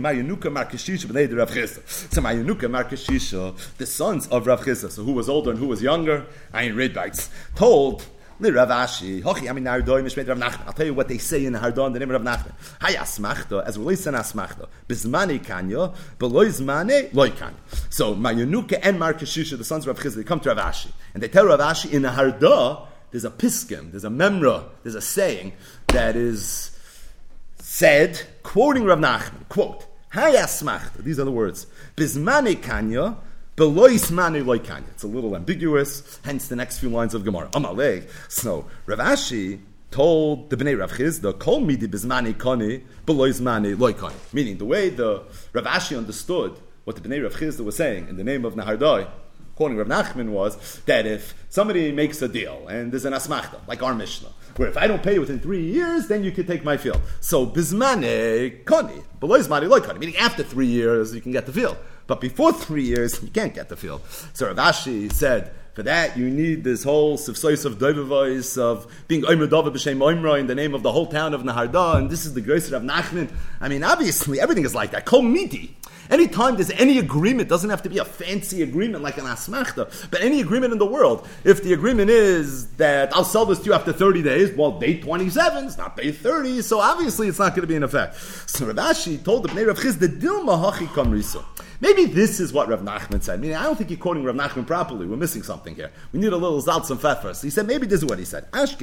Mayanuka Markashisha, the sons of Rav Chisda, so who was older and who was younger, Ayin Ridbites, told Rav Ashi, Hochi, I mean, Rav Nachman. I'll tell you what they say in the Hardah in the name of Rav Nachman. Hay asmachta, as relates to asmachta, bismani kanya, beloy zmane loy kanya. So Mayanuka and Markashisha, the sons of Rav Chisda, they come to Rav Ashi, and they tell Rav Ashi in the Hardah, there's a piskim, there's a memra, there's a saying that is said, quoting Rav Nachman, quote, Hay asmachta, these are the words, bismani kanya, Belois mani loy kanya. It's a little ambiguous, hence the next few lines of Gemara. Amalei. So Rav Ashi told the Bnei Rav Chisda, "Kol midi bizmani kani, belois mani loy kani." Meaning the way the Rav Ashi understood what the Bnei Rav Chisda was saying in the name of Nahardai, quoting Rav Nachman, was that if somebody makes a deal and there's an asmachta, like our Mishnah, where if I don't pay you within three years, then you can take my field. So bizmani kani, belois mani loy kani. Meaning after three years you can get the field. But before three years, you can't get the field. So Rav Ashi said, for that, you need this whole sifsois of doivavois of being oimer dova b'shem oimra in the name of the whole town of Nahardah, and this is the grace of Rav Nachman. I mean, obviously, everything is like that. Kol midi. Anytime there's any agreement, doesn't have to be a fancy agreement like an asmachta, but any agreement in the world. If the agreement is that I'll sell this to you after thirty days, well, day twenty-seven, it's not day thirty, so obviously it's not going to be in effect. So Rav Ashi told the Bnei Rav Chisda, Dilma hachi kamriso. Maybe this is what Rav Nachman said. I mean, I don't think you're quoting Rav Nachman properly. We're missing something here. We need a little zaltz and pfeffers. He said, maybe this is what he said.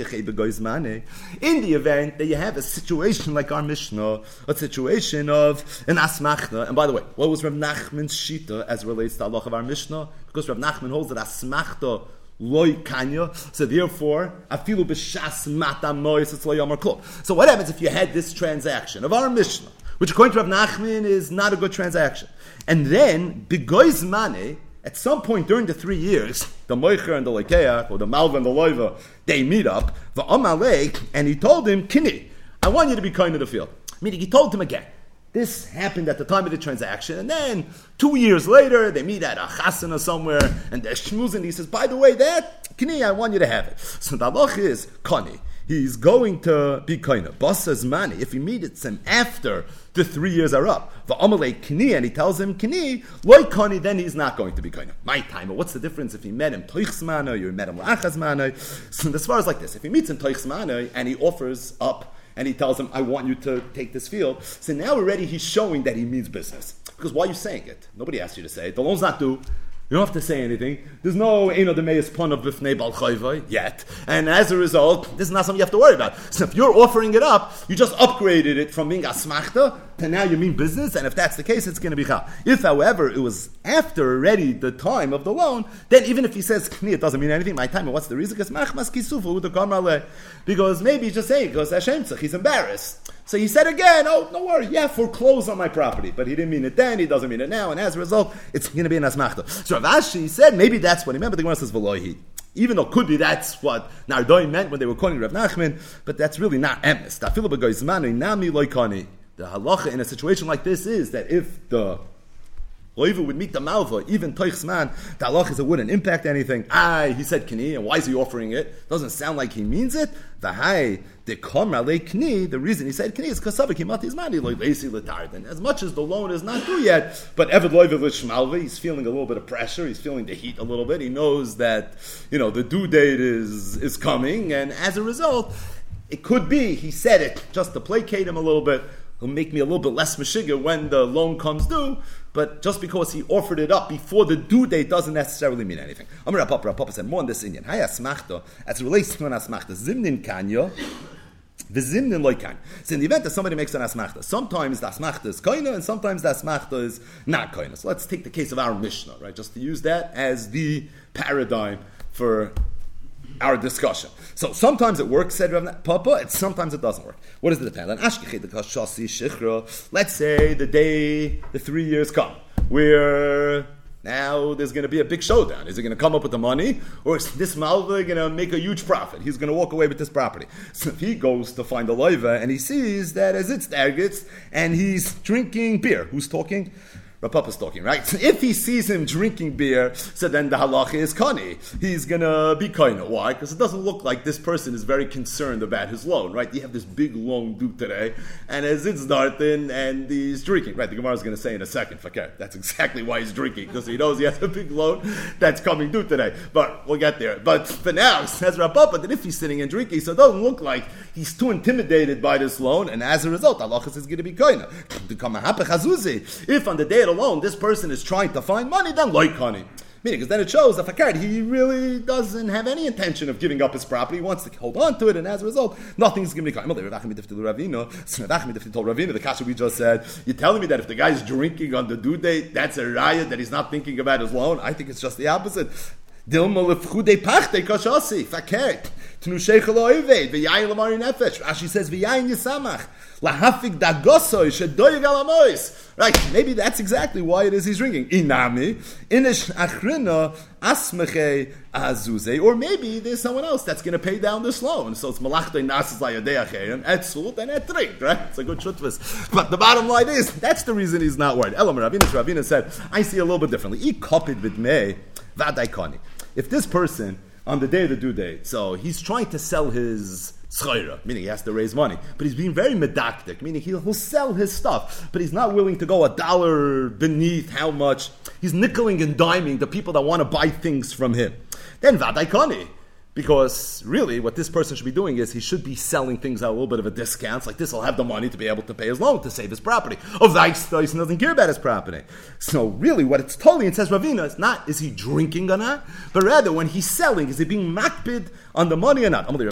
In the event that you have a situation like our Mishnah, a situation of an asmachta, and by the way, what was Rav Nachman's shita as relates to Allah of our Mishnah? Because Rav Nachman holds that asmachta loy kanya, so therefore, afilu b'shas matam mois, it's loy yomar klo. So what happens if you had this transaction of our Mishnah, which according to Rav Nachman is not a good transaction, and then begoiz mane, at some point during the three years, the moicher and the lekeach, or the malva and the loiva, they meet up, the amalek, and he told him, kini, I want you to be kind of the field. Meaning he told him again. This happened at the time of the transaction, and then two years later, they meet at a chasana somewhere, and they're schmoozing. He says, by the way, that, kini, I want you to have it. So the halach is, kani. He's going to be kind of. Boss money. If he meets him after the three years are up, v'amalei kini, and he tells him kini, loy kani, then he's not going to be kind of. My time. What's the difference if he met him toichs manoi, or he met him la'achas manoi? So as far as like this, if he meets him toichs manoi and he offers up and he tells him, I want you to take this field, so now already he's showing that he means business. Because why are you saying it? Nobody asked you to say it. The loan's not due. You don't have to say anything. There's no Eino Demeis Pon of Bifnei Bal Chayvai yet. And as a result, this is not something you have to worry about. So if you're offering it up, you just upgraded it from being asmachta to now you mean business, and if that's the case, it's going to be chal. If, however, it was after already the time of the loan, then even if he says kni, it doesn't mean anything. My time, and what's the reason? Because machmas kisufu u'dekamrale. Because maybe he's just saying, because Hashem tzach, he's embarrassed. So he said again, oh, don't worry, yeah, foreclose on my property. But he didn't mean it then, he doesn't mean it now, and as a result, it's going to be an asmachta. So Rav Ashi said, maybe that's what he meant, but the Gemara says, v'lohi. Even though could be that's what Nardoi meant when they were calling Rav Nachman, but that's really not emes. Tafilu b'goizmanu nami loikani. The halacha in a situation like this is that if the Loiva would meet the Malva, even Toich's man, the halacha is it wouldn't impact anything. Ah, he said kni, and why is he offering it? Doesn't sound like he means it. V'hai de komra le kni. The reason he said kni is because savik himati is mani loy leisi letarden. As much as the loan is not due yet, but Eved Loiva l'shmalva, he's feeling a little bit of pressure. He's feeling the heat a little bit. He knows that you know the due date is is coming, and as a result, it could be he said it just to placate him a little bit. He'll make me a little bit less meshiga when the loan comes due, but just because he offered it up before the due date doesn't necessarily mean anything. Amar Rav Papa, Rav Papa said more on this Indian. Hay asmachta, as it relates to an asmachta, zimnin kanya, the zimnin loy kan. So in the event that somebody makes an asmachta, sometimes the asmachta is koina, and sometimes the asmachta is not koina. So let's take the case of our Mishnah, right? Just to use that as the paradigm for our discussion. So sometimes it works, said Rav Papa, and sometimes it doesn't work. What does it depend on? Let's say the day the three years come, where now there's going to be a big showdown. Is he going to come up with the money, or is this Malva going to make a huge profit? He's going to walk away with this property. So if he goes to find a loiva and he sees that as it's targets and he's drinking beer, who's talking? Rav Papa's talking, right? So if he sees him drinking beer, so then the halacha is kani. He's gonna be kaina. Why? Because it doesn't look like this person is very concerned about his loan, right? You have this big loan due today, and as it's starting, and he's drinking, right? The Gemara is gonna say in a second, okay, that's exactly why he's drinking, because he knows he has a big loan that's coming due today. But we'll get there. But for now, says Rav Papa, that if he's sitting and drinking, so it doesn't look like he's too intimidated by this loan, and as a result, halacha is going to be kaina. If on the day alone, this person is trying to find money, then like honey. Meaning, because then it shows that fakir, he really doesn't have any intention of giving up his property. He wants to hold on to it, and as a result, nothing's going to be kaim. The kasha we just said, you're telling me that if the guy's drinking on the due date, that's a raya that he's not thinking about his loan? I think it's just the opposite. Rashi says, right, maybe that's exactly why it is he's drinking. Inami, inish achrina asmeche azuze, or maybe there's someone else that's going to pay down this loan. So it's malachtei nasas layadei acherim, et sult and et drink, right? It's a good shutvus. But the bottom line is, that's the reason he's not worried. Elam Ravina, Ravina said, I see a little bit differently. I kopid with me, vadaikoni. If this person, on the day of the due date, so he's trying to sell his schayra, meaning he has to raise money, but he's being very medactic, meaning he'll, he'll sell his stuff, but he's not willing to go a dollar beneath how much. He's nickeling and diming the people that want to buy things from him. Then vadaikoni. Because really, what this person should be doing is he should be selling things at a little bit of a discount. Like this, he'll have the money to be able to pay his loan, to save his property. Of Weiss doesn't care about his property. So really, what it's totally, it says Ravina, it's not, is he drinking or not? But rather, when he's selling, is he being makbid on the money or not? Maybe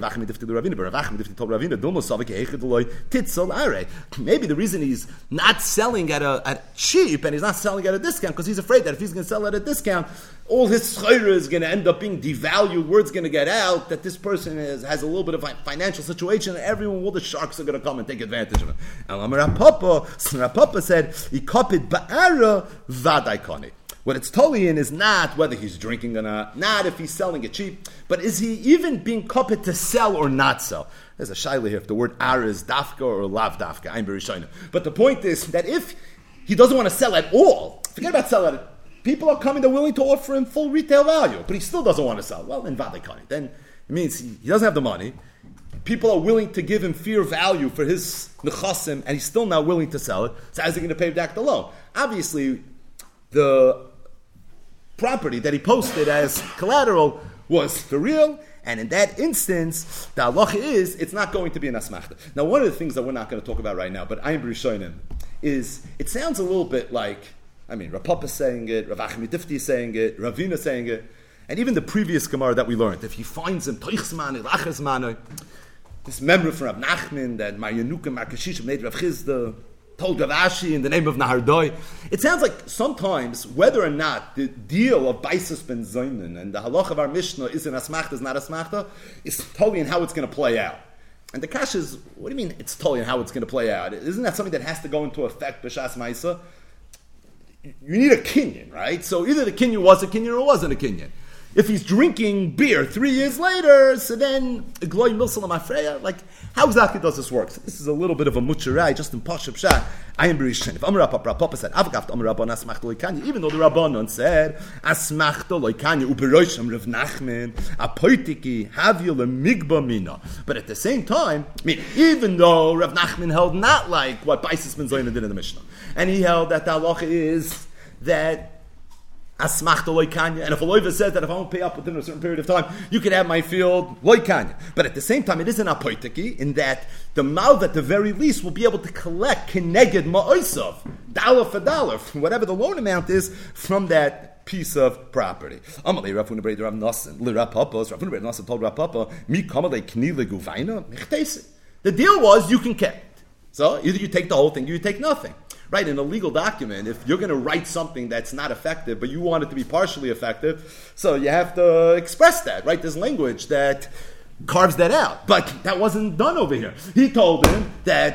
the reason he's not selling at a at cheap and he's not selling at a discount because he's afraid that if he's going to sell at a discount, all his schayra is going to end up being devalued. Word's going to get out that this person is, has a little bit of a financial situation, and everyone, all the sharks are going to come and take advantage of it. And Rav Papa said, "He copied ba'ara vadaikoni." What it's totally in is not whether he's drinking or not, not if he's selling it cheap, but is he even being copied to sell or not sell? There's a shaila here if the word ara is dafka or lav dafka. I'm very shayna. But the point is that if he doesn't want to sell at all, forget about sell at people are coming, they're willing to offer him full retail value, but he still doesn't want to sell. Well, in Vadikani, then it means he, he doesn't have the money. People are willing to give him fair value for his nechasim, and he's still not willing to sell it. So how's he going to pay back the loan? Obviously, the property that he posted as collateral was for real, and in that instance, the halacha is, it's not going to be an asmachta. Now, one of the things that we're not going to talk about right now, but Ayin B'Rishonim, is, it sounds a little bit like, I mean, Rav Papa is saying it, Rav Achim Tifti is saying it, Ravina is saying it, and even the previous Gemara that we learned, if he finds him, Toichsmane, Lachesmane, this memory from Rav Nachman that Maryanuka Markashish made Rav Chizda, told Rav Ashi in the name of Nahardoi. It sounds like sometimes, whether or not the deal of Baisus ben Zayman and the halach of our Mishnah is an asmachta, is not asmachta, is totally in how it's going to play out. And the kash is, what do you mean it's totally in how it's going to play out? Isn't that something that has to go into effect b'shas ma'isa? You need a kinyan, right? So either the kinyan was a kinyan or wasn't a kinyan. If he's drinking beer three years later, so then gloy milsalam afreya. Like, how exactly does this work? So this is a little bit of a mucharai, just in pashup shah. I am berishin. If Amar Papa said, "Avgaft Amar Rabban asmachta loikanya," even though the Rabbanon said asmachta loikanya uberosham Rav Nachman apoitiki havil migba mina, but at the same time, I mean, even though Rav Nachman held not like what Baisus ben Zayna did in the Mishnah, and he held that the halacha is that asmachta loikanya, and if a loiva says that if I don't pay up within a certain period of time, you can have my field loikanya. But at the same time, it is an apoitiki in that the malv at the very least will be able to collect keneged ma'osav, dollar for dollar, whatever the loan amount is from that piece of property. Amalei Rafuna Brei Rav Nassim, Li Rav Papa, Rafuna Brei Nassim told Rav Papa, Mi kamalei kni leguvayna mechtesi. The deal was you can keep. So either you take the whole thing, or you take nothing. Right, in a legal document, if you're going to write something that's not effective, but you want it to be partially effective, so you have to express that, right? There's language that carves that out. But that wasn't done over here. He told him that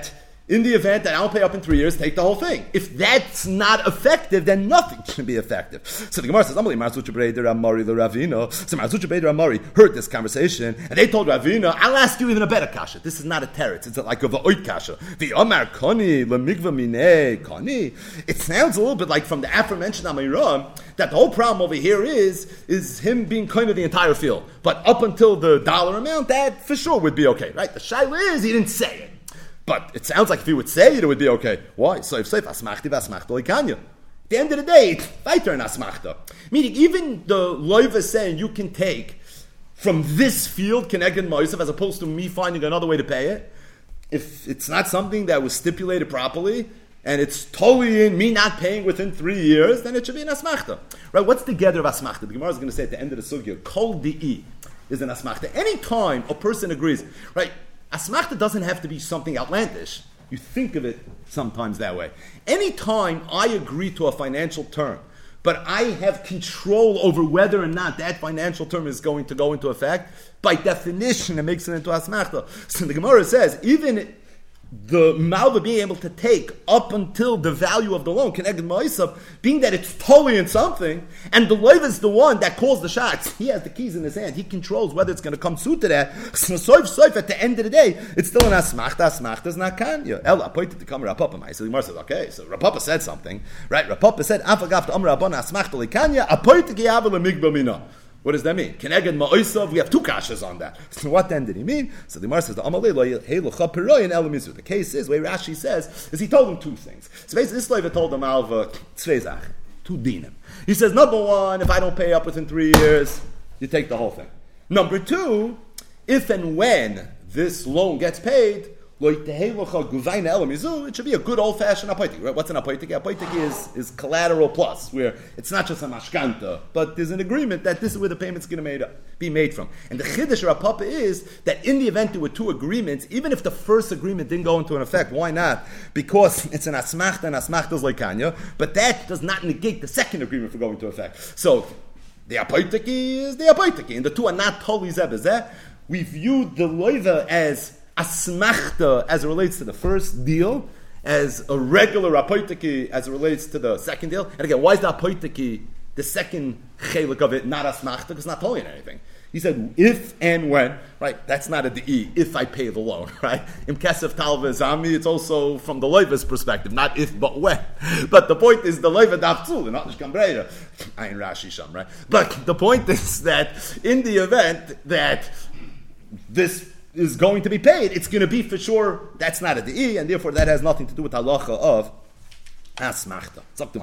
In the event that I don't pay up in three years, take the whole thing. If that's not effective, then nothing can be effective. So the Gemara says, Amali Marzucha Breder Amari the Ravina. So Marzucha Breder Amari heard this conversation, and they told Ravina, I'll ask you even a better kasha. This is not a teretz. It's like a va'oit kasha. The Amar Kani, Lemigva Mine Kani. It sounds a little bit like from the aforementioned Amirah, that the whole problem over here is, is him being kind of the entire field. But up until the dollar amount, that for sure would be okay, right? The shaila is, he didn't say it. But it sounds like if he would say it, it would be okay. Why? So if say asmachti v'asmachta likanya. At the end of the day, it's weiter in asmachta. Meaning, even the loiva is saying you can take from this field connected ma'asav as opposed to me finding another way to pay it. If it's not something that was stipulated properly, and it's totally in me not paying within three years, then it should be an asmachta. Right? What's the gather of asmachta? The Gemara is going to say at the end of the sugya, kol di'i is an asmachta. Any time a person agrees, right? Asmachta doesn't have to be something outlandish. You think of it sometimes that way. Anytime I agree to a financial term, but I have control over whether or not that financial term is going to go into effect, by definition it makes it into asmachta. So the Gemara says, even the malva being able to take up until the value of the loan, connected ma'asav, being that it's totally in something, and the loiv is the one that calls the shots. He has the keys in his hand. He controls whether it's going to come suit to that. So soif soif at the end of the day, it's still an asmachta. Asmachta is not kanya. Ella pointed to come Rapapa. So the Gemara says, okay, so Rapapa said something, right? Rapapa said, "Afagaf to Amra Abana asmachta likanya apoyte giyavel migba mina." What does that mean? Keneged ma'osav, we have two kashas on that. So what then did he mean? So the Gemara says, the case is, where Rashi says, is he told him two things. So basically, this slave told him, Alva, two dinim. He says, number one, if I don't pay up within three years, you take the whole thing. Number two, if and when this loan gets paid, it should be a good old-fashioned apoitik. Right? What's an apoitik? Apoitik is, is collateral plus, where it's not just a mashkanta, but there's an agreement that this is where the payment's going to be made from. And the chiddush or apapa is that in the event there were two agreements, even if the first agreement didn't go into an effect, why not? Because it's an asmachta, and asmachta is like kanya, but that does not negate the second agreement for going into effect. So the apoitik is the apoitik, and the two are not totally zebezeh. We view the loiva as asmachta as it relates to the first deal, as a regular apoitiki as it relates to the second deal. And again, why is the apoitiki, the second chelik of it, not asmachta? Because it's not telling you anything. He said, if and when, right? That's not a de'i, if I pay the loan, right? Im kesef talva zami, it's also from the loiva's perspective, not if but when. But the point is, the loiva daftzul, not nishkam breira. Ayin Rashi sham, right? But the point is that in the event that this is going to be paid, it's going to be for sure, that's not a de'i, and therefore that has nothing to do with halacha of asmachta.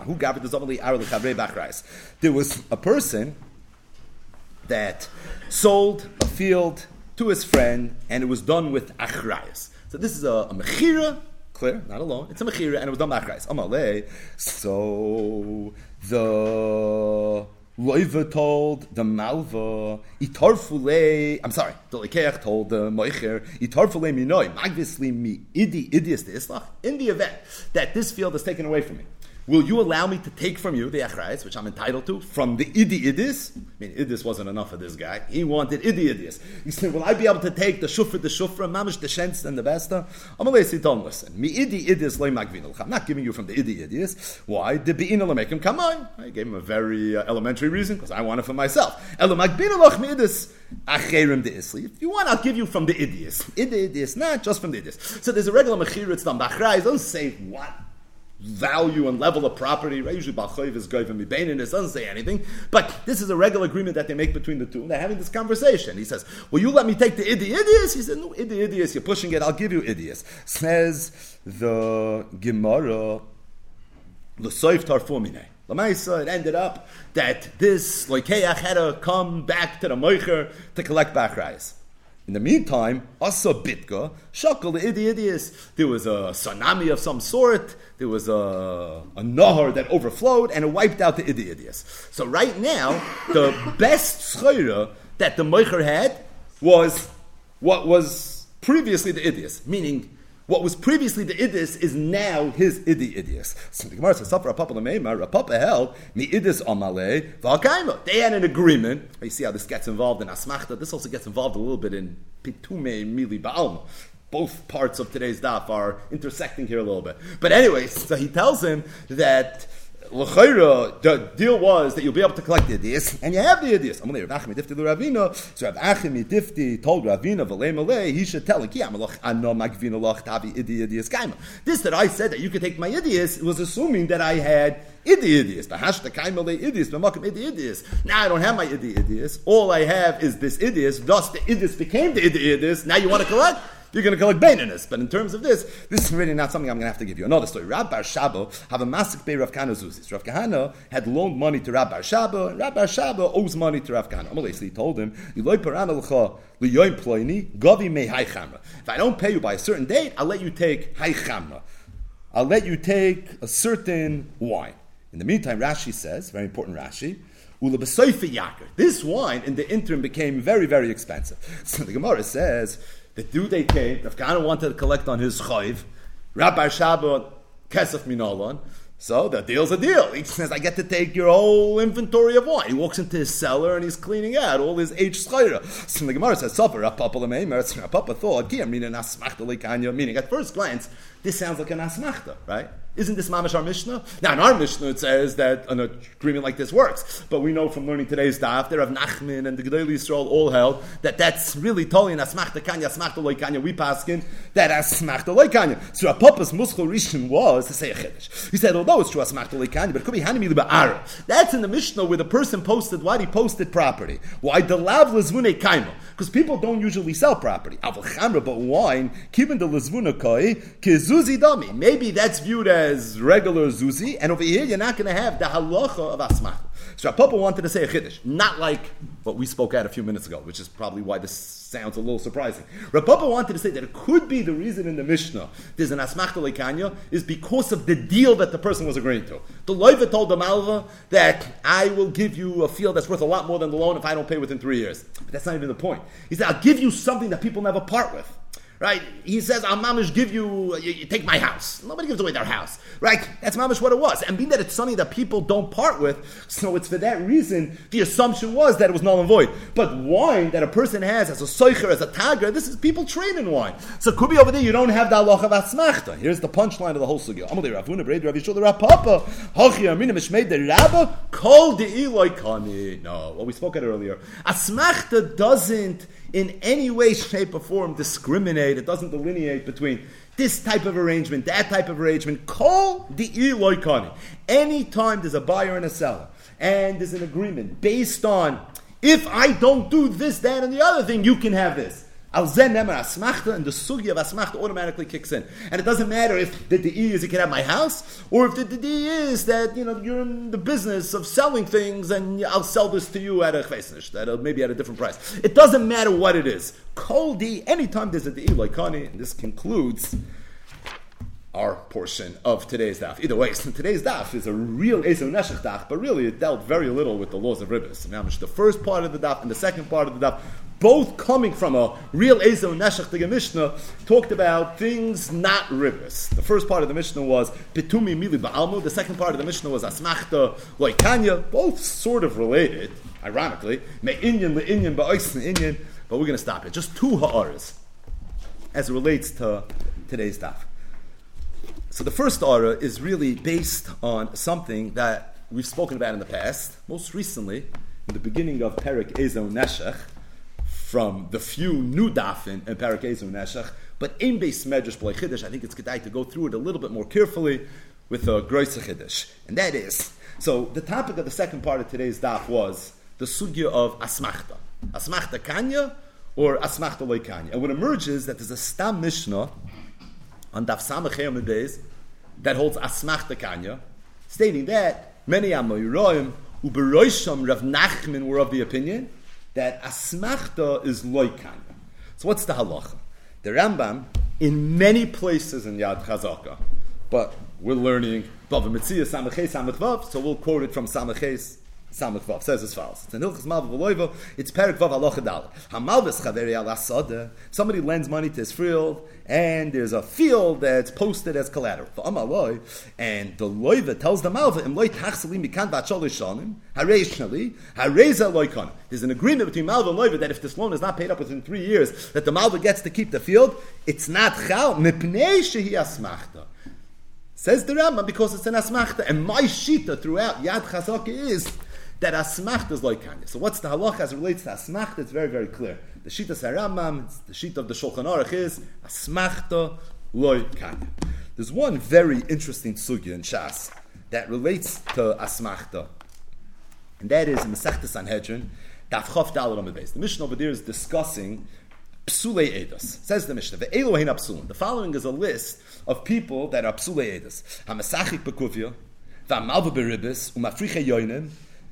There was a person that sold a field to his friend, and it was done with achrayas. So this is a, a mechira, clear, not a loan, it's a mechira, and it was done with achrayas. Amalei, so the loiva told the malva, itarfule, I'm sorry, the lekeach told the moicher, itarfule minoi, magvisli mi idi, idias de islach, in the event that this field is taken away from me, will you allow me to take from you the achrayas, which I'm entitled to, from the idi idis? I mean, idis wasn't enough for this guy. He wanted idi idis. He said, will I be able to take the shufra, the shufra, mamish, the shens, and the besta? Amalei don't listen. Mi idi idis loy magvinul. I'm not giving you from the idi idis. Why? The be'ina lemekim kamay. I gave him a very uh, elementary reason, because I want it for myself. Elo magvinul mi idis acherim de isli. If you want, I'll give you from the idis. Idi idis, not just from the idis. So there's a regular mechir, it's done b'achrayas. Don't say what value and level of property, right? Usually Balchoiv is Goyim Mibainin, it doesn't say anything, but this is a regular agreement that they make between the two, and they're having this conversation. He says, will you let me take the Idi Idias? He said, no, Idi Idias, you're pushing it, I'll give you Idias. Says the Gemara, L'soif Tarfumine. Lamaisa, it ended up that this Loikeach had to come back to the Moicher to collect Bachrayas. In the meantime, Asa Bitka, Shakal the Idi Idias, there was a tsunami of some sort, there was a, a nahar that overflowed, and it wiped out the Idi Idias. So right now, the best schayra that the Meicher had was what was previously the Idias, meaning what was previously the Idis is now his Idi Idias. So the Gemara says, Rapapa Lameima, Rapapa held, Mi Idis Amale, Valkaima. They had an agreement. You see how this gets involved in Asmachta. This also gets involved a little bit in Pitume Mili Ba'alma. both parts of today's daf are intersecting here a little bit. But anyway, so he tells him that L'chayra, the deal was that you'll be able to collect the idiyas, and you have the idiyas. Amalei Rav Nachman Difti Ravina. So Rav Achim Difti told Ravina V'lei Malei, he should tell him, Ki Amalach Ano Magvina Lach Tavi Idi Idiyas Kaima. This that I said that you could take my idiyas was assuming that I had Idi Idiyas. The Hashta Kaima Le Idiyas, B'makam Idi Idiyas. Now I don't have my Idi Idiyas. All I have is this idiyas. Thus the idiyas became the Idi Idiyas. Now you want to collect? You're going to collect baininess. But in terms of this, this is really not something I'm going to have to give you. Another story. Rab Bar Shabo have a masik bei Rav Kahana Zuzis. Rav Kahana had loaned money to Rab Bar Shabo, and Rab Bar Shabo owes money to Rav Kahana. Amalei, so he told him, if I don't pay you by a certain date, I'll let you take haychamra. I'll let you take a certain wine. In the meantime, Rashi says, very important Rashi, this wine in the interim became very, very expensive. So the Gemara says, the due date came, Rav Kahana wanted to collect on his chayv, Rabbi Shabbat, kesef minalon, so the deal's a deal. He says, I get to take your whole inventory of wine. He walks into his cellar and he's cleaning out all his aged schayra. So the Gemara says, Suffer, Rav Papa l'meimer, Rav Papa thought, meaning at first glance, this sounds like an asmachta, right? Isn't this mamash our Mishnah? Now in our Mishnah it says that an agreement like this works, but we know from learning today's daf, there Rav Nachman and the Gedolei Yisrael all held that that's really totally an asmachta kanya, asmachta loy kanya. We paskin that asmachta loy kanya. So Rav Papa's muschel rishon was to say a chiddush. He said, although it's true asmachta loy kanya, but it could be hanimi l'ba'ara. That's in the Mishnah where the person posted what? He posted property. Why? The lav lezvune kaimo. Because people don't usually sell property. Aval chamra, but wine, kibin the lezvuna koi, kezuzi dami. Maybe that's viewed as as regular zuzi, and over here you're not going to have the halacha of asmach. So Rav Papa wanted to say a chiddush, not like what we spoke at a few minutes ago, which is probably why this sounds a little surprising. Rav Papa wanted to say that it could be the reason in the Mishnah there's an asmachta leikanya is because of the deal that the person was agreeing to. The loiva told the malva that I will give you a field that's worth a lot more than the loan if I don't pay within three years. But that's not even the point. He said, I'll give you something that people never part with. Right? He says, I'll mamish give you, you, you take my house. Nobody gives away their house. Right? That's mamish what it was. And being that it's something that people don't part with, so it's for that reason, the assumption was that it was null and void. But wine that a person has as a soicher, as a tager, this is people trade in wine. So it could be over there, you don't have the halacha of asmachta. Here's the punchline of the whole sugya. Amalei Ravuna Breid Rav Yishol Rav Papa. Hachi Amina Mishmei de Rabba Kol de Eloi Kani. No, what we spoke at earlier. Asmachta doesn't in any way, shape, or form discriminate. It doesn't delineate between this type of arrangement, that type of arrangement. Call the Eloi Kani. Anytime there's a buyer and a seller, and there's an agreement based on if I don't do this, that, and the other thing, you can have this. Al zen nemer asmachta, and the sugi of asmachta automatically kicks in. And it doesn't matter if the D is you can have my house, or if the D is that, you know, you're in the business of selling things and I'll sell this to you at a chesnish, that maybe at a different price. It doesn't matter what it is. Kol D, anytime there's a D like Kani, and this concludes our portion of today's daf. Either way, so today's daf is a real Ezo Neshech daf, but really it dealt very little with the laws of ribbis. The first part of the daf and the second part of the daf, both coming from a real Ezo Neshech to Mishnah, talked about things not ribbis. The first part of the Mishnah was Pitumi Mili Ba'almu. The second part of the Mishnah was Asmachta Loikanya. Both sort of related, ironically. Me Inyan Le Inyan Ba'ois Le Inyan. But we're going to stop it. Just two ha'aras as it relates to today's daf. So the first ara is really based on something that we've spoken about in the past, most recently in the beginning of Perek Ezo Neshech, from the few new dafin in Perek Ezo Neshech, but in Beis Medrash B'lei Chiddush, I think it's good to go through it a little bit more carefully with a Groise Chiddush. And that is, so the topic of the second part of today's daf was the sugya of Asmachta. Asmachta Kanya or Asmachta Loi Kanya. And what emerges that there's a Stam Mishnah on Daf Samach Amud Beis that holds Asmachta Kanya, stating that many Amoyroim uberoisham Rav Nachman were of the opinion that Asmachta is Loi Kanya. So what's the halacha? The Rambam, in many places in Yad Chazaka, but we're learning Bava Metzia Samachay Samach Vav, so we'll quote it from Samachay Samach Vav says as follows. It's an Hilchas Malva V'loiva. It's Perek Vav Halacha Dalet. Hamalvis Chaveri Al Asada. Somebody lends money to his field, and there's a field that's posted as collateral. And the loiva tells the Malva, Im loy tachseli mikan vat sholish shanim, hareishnali, hareza loykon. There's an agreement between Malva and loiva that if this loan is not paid up within three years, that the Malva gets to keep the field. It's not chal mipnei shehi asmachta. Says the Rambam because it's an asmachta, and my shita throughout Yad Chazaka is that asmachta is like kanya. So what's the halacha as it relates to asmachta? It's very, very clear. The shita Sarambam, the shita of the Shulchan Aruch is asmachta loy kanya. There's one very interesting sugya in Shas that relates to asmachta, and that is in Masechta Sanhedrin, Daf Chof Daled Amud Beis. The Mishnah over there is discussing Psulei Eidos. Says the Mishnah, Ve'elu hein apsulin. The following is a list of people that are Psulei Eidos. HaMesachik Bekuvia, V'amalva Beribis, U'mafriche Yoinim,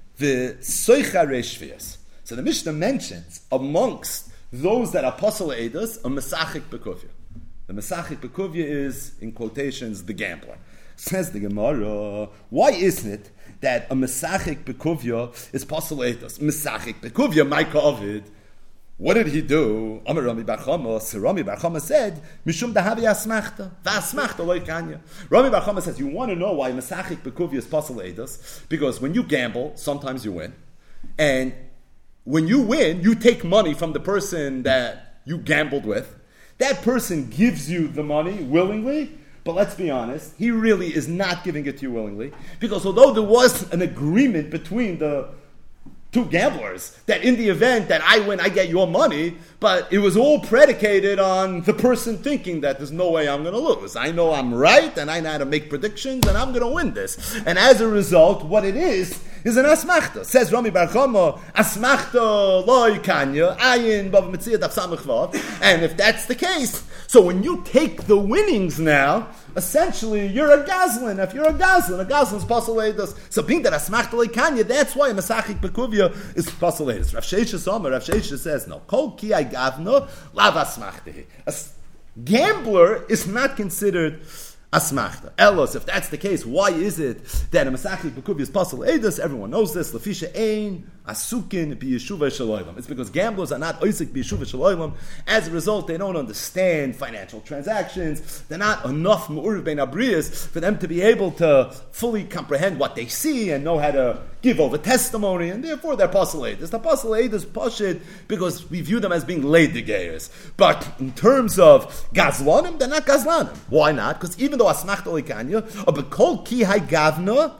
V'soicha Reishvias. So the Mishnah mentions, amongst those that are Psulei Eidos, a Mesachik Bekuvia. The Mesachik Bekuvia is, in quotations, the gambler. Says the Gemara, why isn't it that a Mesachik Bekuvia is Psulei Eidos? Mesachik Bekuvia, Maika Ovid. What did he do? Amar Rami Bar Chama, so Rami Bar Chama said, Mishum dahavi asmachta, v'asmachta loy kanya. Rami Bar Chama says, you want to know why Mesachik Bekuvia is Psulei Eidos? Because when you gamble, sometimes you win. And when you win, you take money from the person that you gambled with. That person gives you the money willingly, but let's be honest, he really is not giving it to you willingly. Because although there was an agreement between the two gamblers, that in the event that I win, I get your money, but it was all predicated on the person thinking that there's no way I'm going to lose. I know I'm right, and I know how to make predictions, and I'm going to win this. And as a result, what it is, is an asmachta. Says Rami Bar Chama, asmachta loy kanya, ayin bav mitziyah daf samach vav. And if that's the case, so when you take the winnings now, essentially you're a gazlan. If you're a gazlan, a gazlan's Psulei Eidos. So being that asmachta loy kanya, that's why a Mesachik Bekuvia is Psulei Eidos. Rav Sheisha Somer, Rav Sheisha says, no, kol ki I gavno, lav asmachta. A gambler is not considered asmachta. Elos, if that's the case, why is it that a Mesachik Bekuvia is Psulei Eidos? Everyone knows this. Lefisha ein asukin b'yeshuva shel. It's because gamblers are not oisik b'yeshuva shel. As a result, they don't understand financial transactions. They're not enough me'urev bein abriyas for them to be able to fully comprehend what they see and know how to give over testimony, and therefore they're Psulei Eidos. The Psulei Eidos pashid because we view them as being leidigayers. But in terms of gazlanim, they're not gazlanim. Why not? Because even though asmachta likanya, or bekol ki hay gavna,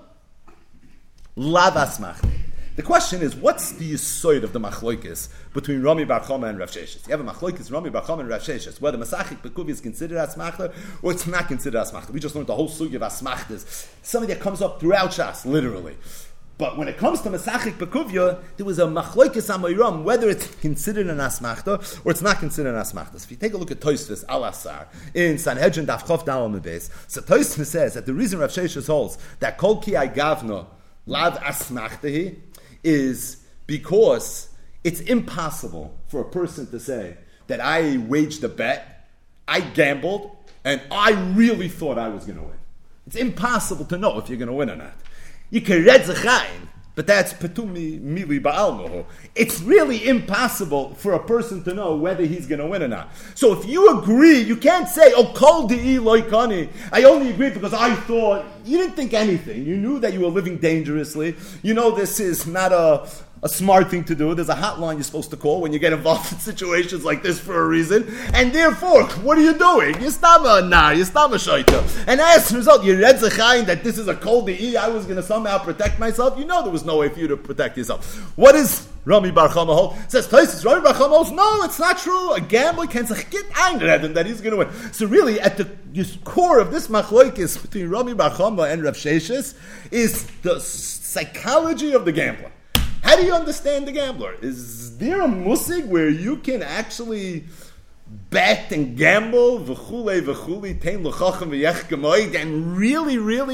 lav asmachta. The question is, what's the yisoid of the machlokes between Rami Bar Chama and Rav Sheshes? You have a machlokes Rami Bar Chama and Rav Sheshes, whether Mesachik Bekuvia is considered asmachta or it's not considered asmachta. We just learned the whole sugi of asmachtas. Something that comes up throughout Shas, literally. But when it comes to Mesachik Bekuvia, there was a machlokes amoyram whether it's considered an asmachta or it's not considered an asmachta. So if you take a look at Tosfos Al Asar in Sanhedrin Daf Chof Daled Amud Beis, so Tosfos says that the reason Rav Sheshes holds that kol ki ay gavno lav asmachtahi is because it's impossible for a person to say that I waged a bet, I gambled, and I really thought I was going to win. It's impossible to know if you're going to win or not. You can read zechayin, but that's petumi mili ba'almoho. It's really impossible for a person to know whether he's going to win or not. So if you agree, you can't say, oh, kol di'i loikani. I only agreed because I thought. You didn't think anything. You knew that you were living dangerously. You know this is not a, a smart thing to do. There's a hotline you're supposed to call when you get involved in situations like this for a reason. And therefore, what are you doing? You're stama nah, you're stama shaita. And as a result, you read zechayin that this is a kol di'i. I was going to somehow protect myself. You know there was no way for you to protect yourself. What is Rami Bar Chama hold? Says Tosfos, Rami Bar Chama holds, no, it's not true. A gambler can say get einreden that he's going to win. So really, at the core of this machlokes between Rami Bar Chama and Rav Sheshes is the psychology of the gambler. How do you understand the gambler? Is there a musig where you can actually bet and gamble v'chulei v'chulei tein l'chachem v'yech gemoid and really, really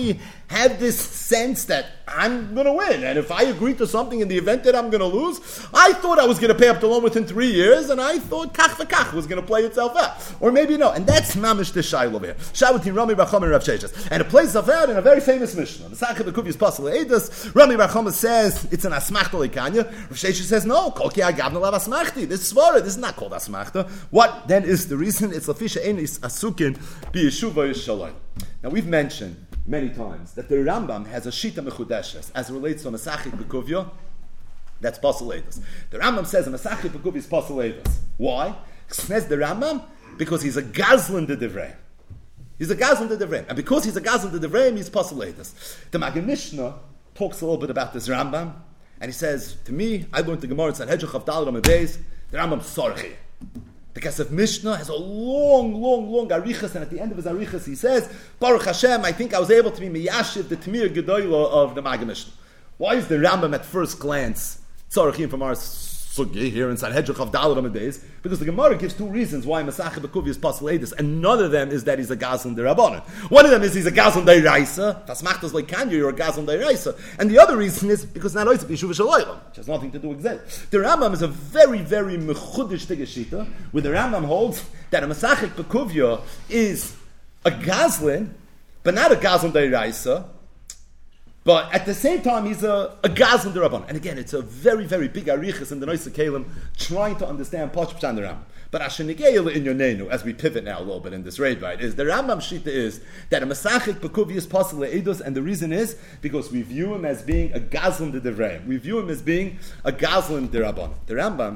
have this sense that I'm going to win. And if I agree to something in the event that I'm going to lose, I thought I was going to pay up the loan within three years, and I thought kach v'kach was going to play itself out. Or maybe no. And that's mamish the shayla over here. Shavutin Rami Bar Chama and Rav Sheshes. And it plays itself out in a very famous Mishnah. The Masachet B'Kuviyas Pasal Eidos. Rami Bar Chama says it's an asmachta lekanya. Rav Sheshes says no. Kol ki agavna lav asmachti. This is svara. This is not called asmachta. What then is the reason? It's lafisha enis asukin b'yeshuva yishalom. Now we've mentioned many times that the Rambam has a shita mechudeshes as it relates to Masachet B'Kuvya. That's Pasal Eidos. The Rambam says a Masachet B'Kuvya is Pasal Eidos. Why? Says the Rambam because he's a gazlan de devrei. He's a gazlan de devrei, and because he's a gazlan de devrei, he's Pasal Eidos. The Magen Mishnah talks a little bit about this Rambam, and he says to me, I learned the Gemara in Sanhedrin Chav Daled Amud Beis. The Rambam sorchi. The Kesef Mishnah has a long, long, long arichas, and at the end of his arichas he says, Baruch Hashem, I think I was able to be miyashiv the Tamir Gedoyla of the Magen Mishnah. Why is the Rambam at first glance tzarechim from our sugi here in Sanhedrin Chav Daled Amud Beis? Because the Gemara gives two reasons why Masachet B'Kuvya is Pasal Eidos, and none of them is that he's a Gazlan de Rabbanan. One of them is he's a Gazlan de Raisa. Tasmachtas like Kanya, you're a Gazlan de Raisa. And the other reason is because not Oisip Yeshuv Shalaylam, which has nothing to do with that. The Rambam is a very, very mechudish Tigashita, where the Rambam holds that a Masachet B'Kuvya is a Gazlan, but not a Gazlan de Raisa. But at the same time, he's a, a Gazlan de Rabban. And again, it's a very, very big arichas in the Noisa Kalim trying to understand Posh Pshan the Rambam. But Ashenigayel in Yonenu, as we pivot now a little bit in this raid, right, is the Rambam Shita is that a Masachet B'Kuvya is Pasal Eidos, and the reason is because we view him as being a Gazlan de Devreim. We view him as being a Gazlan de Rabban. The Rambam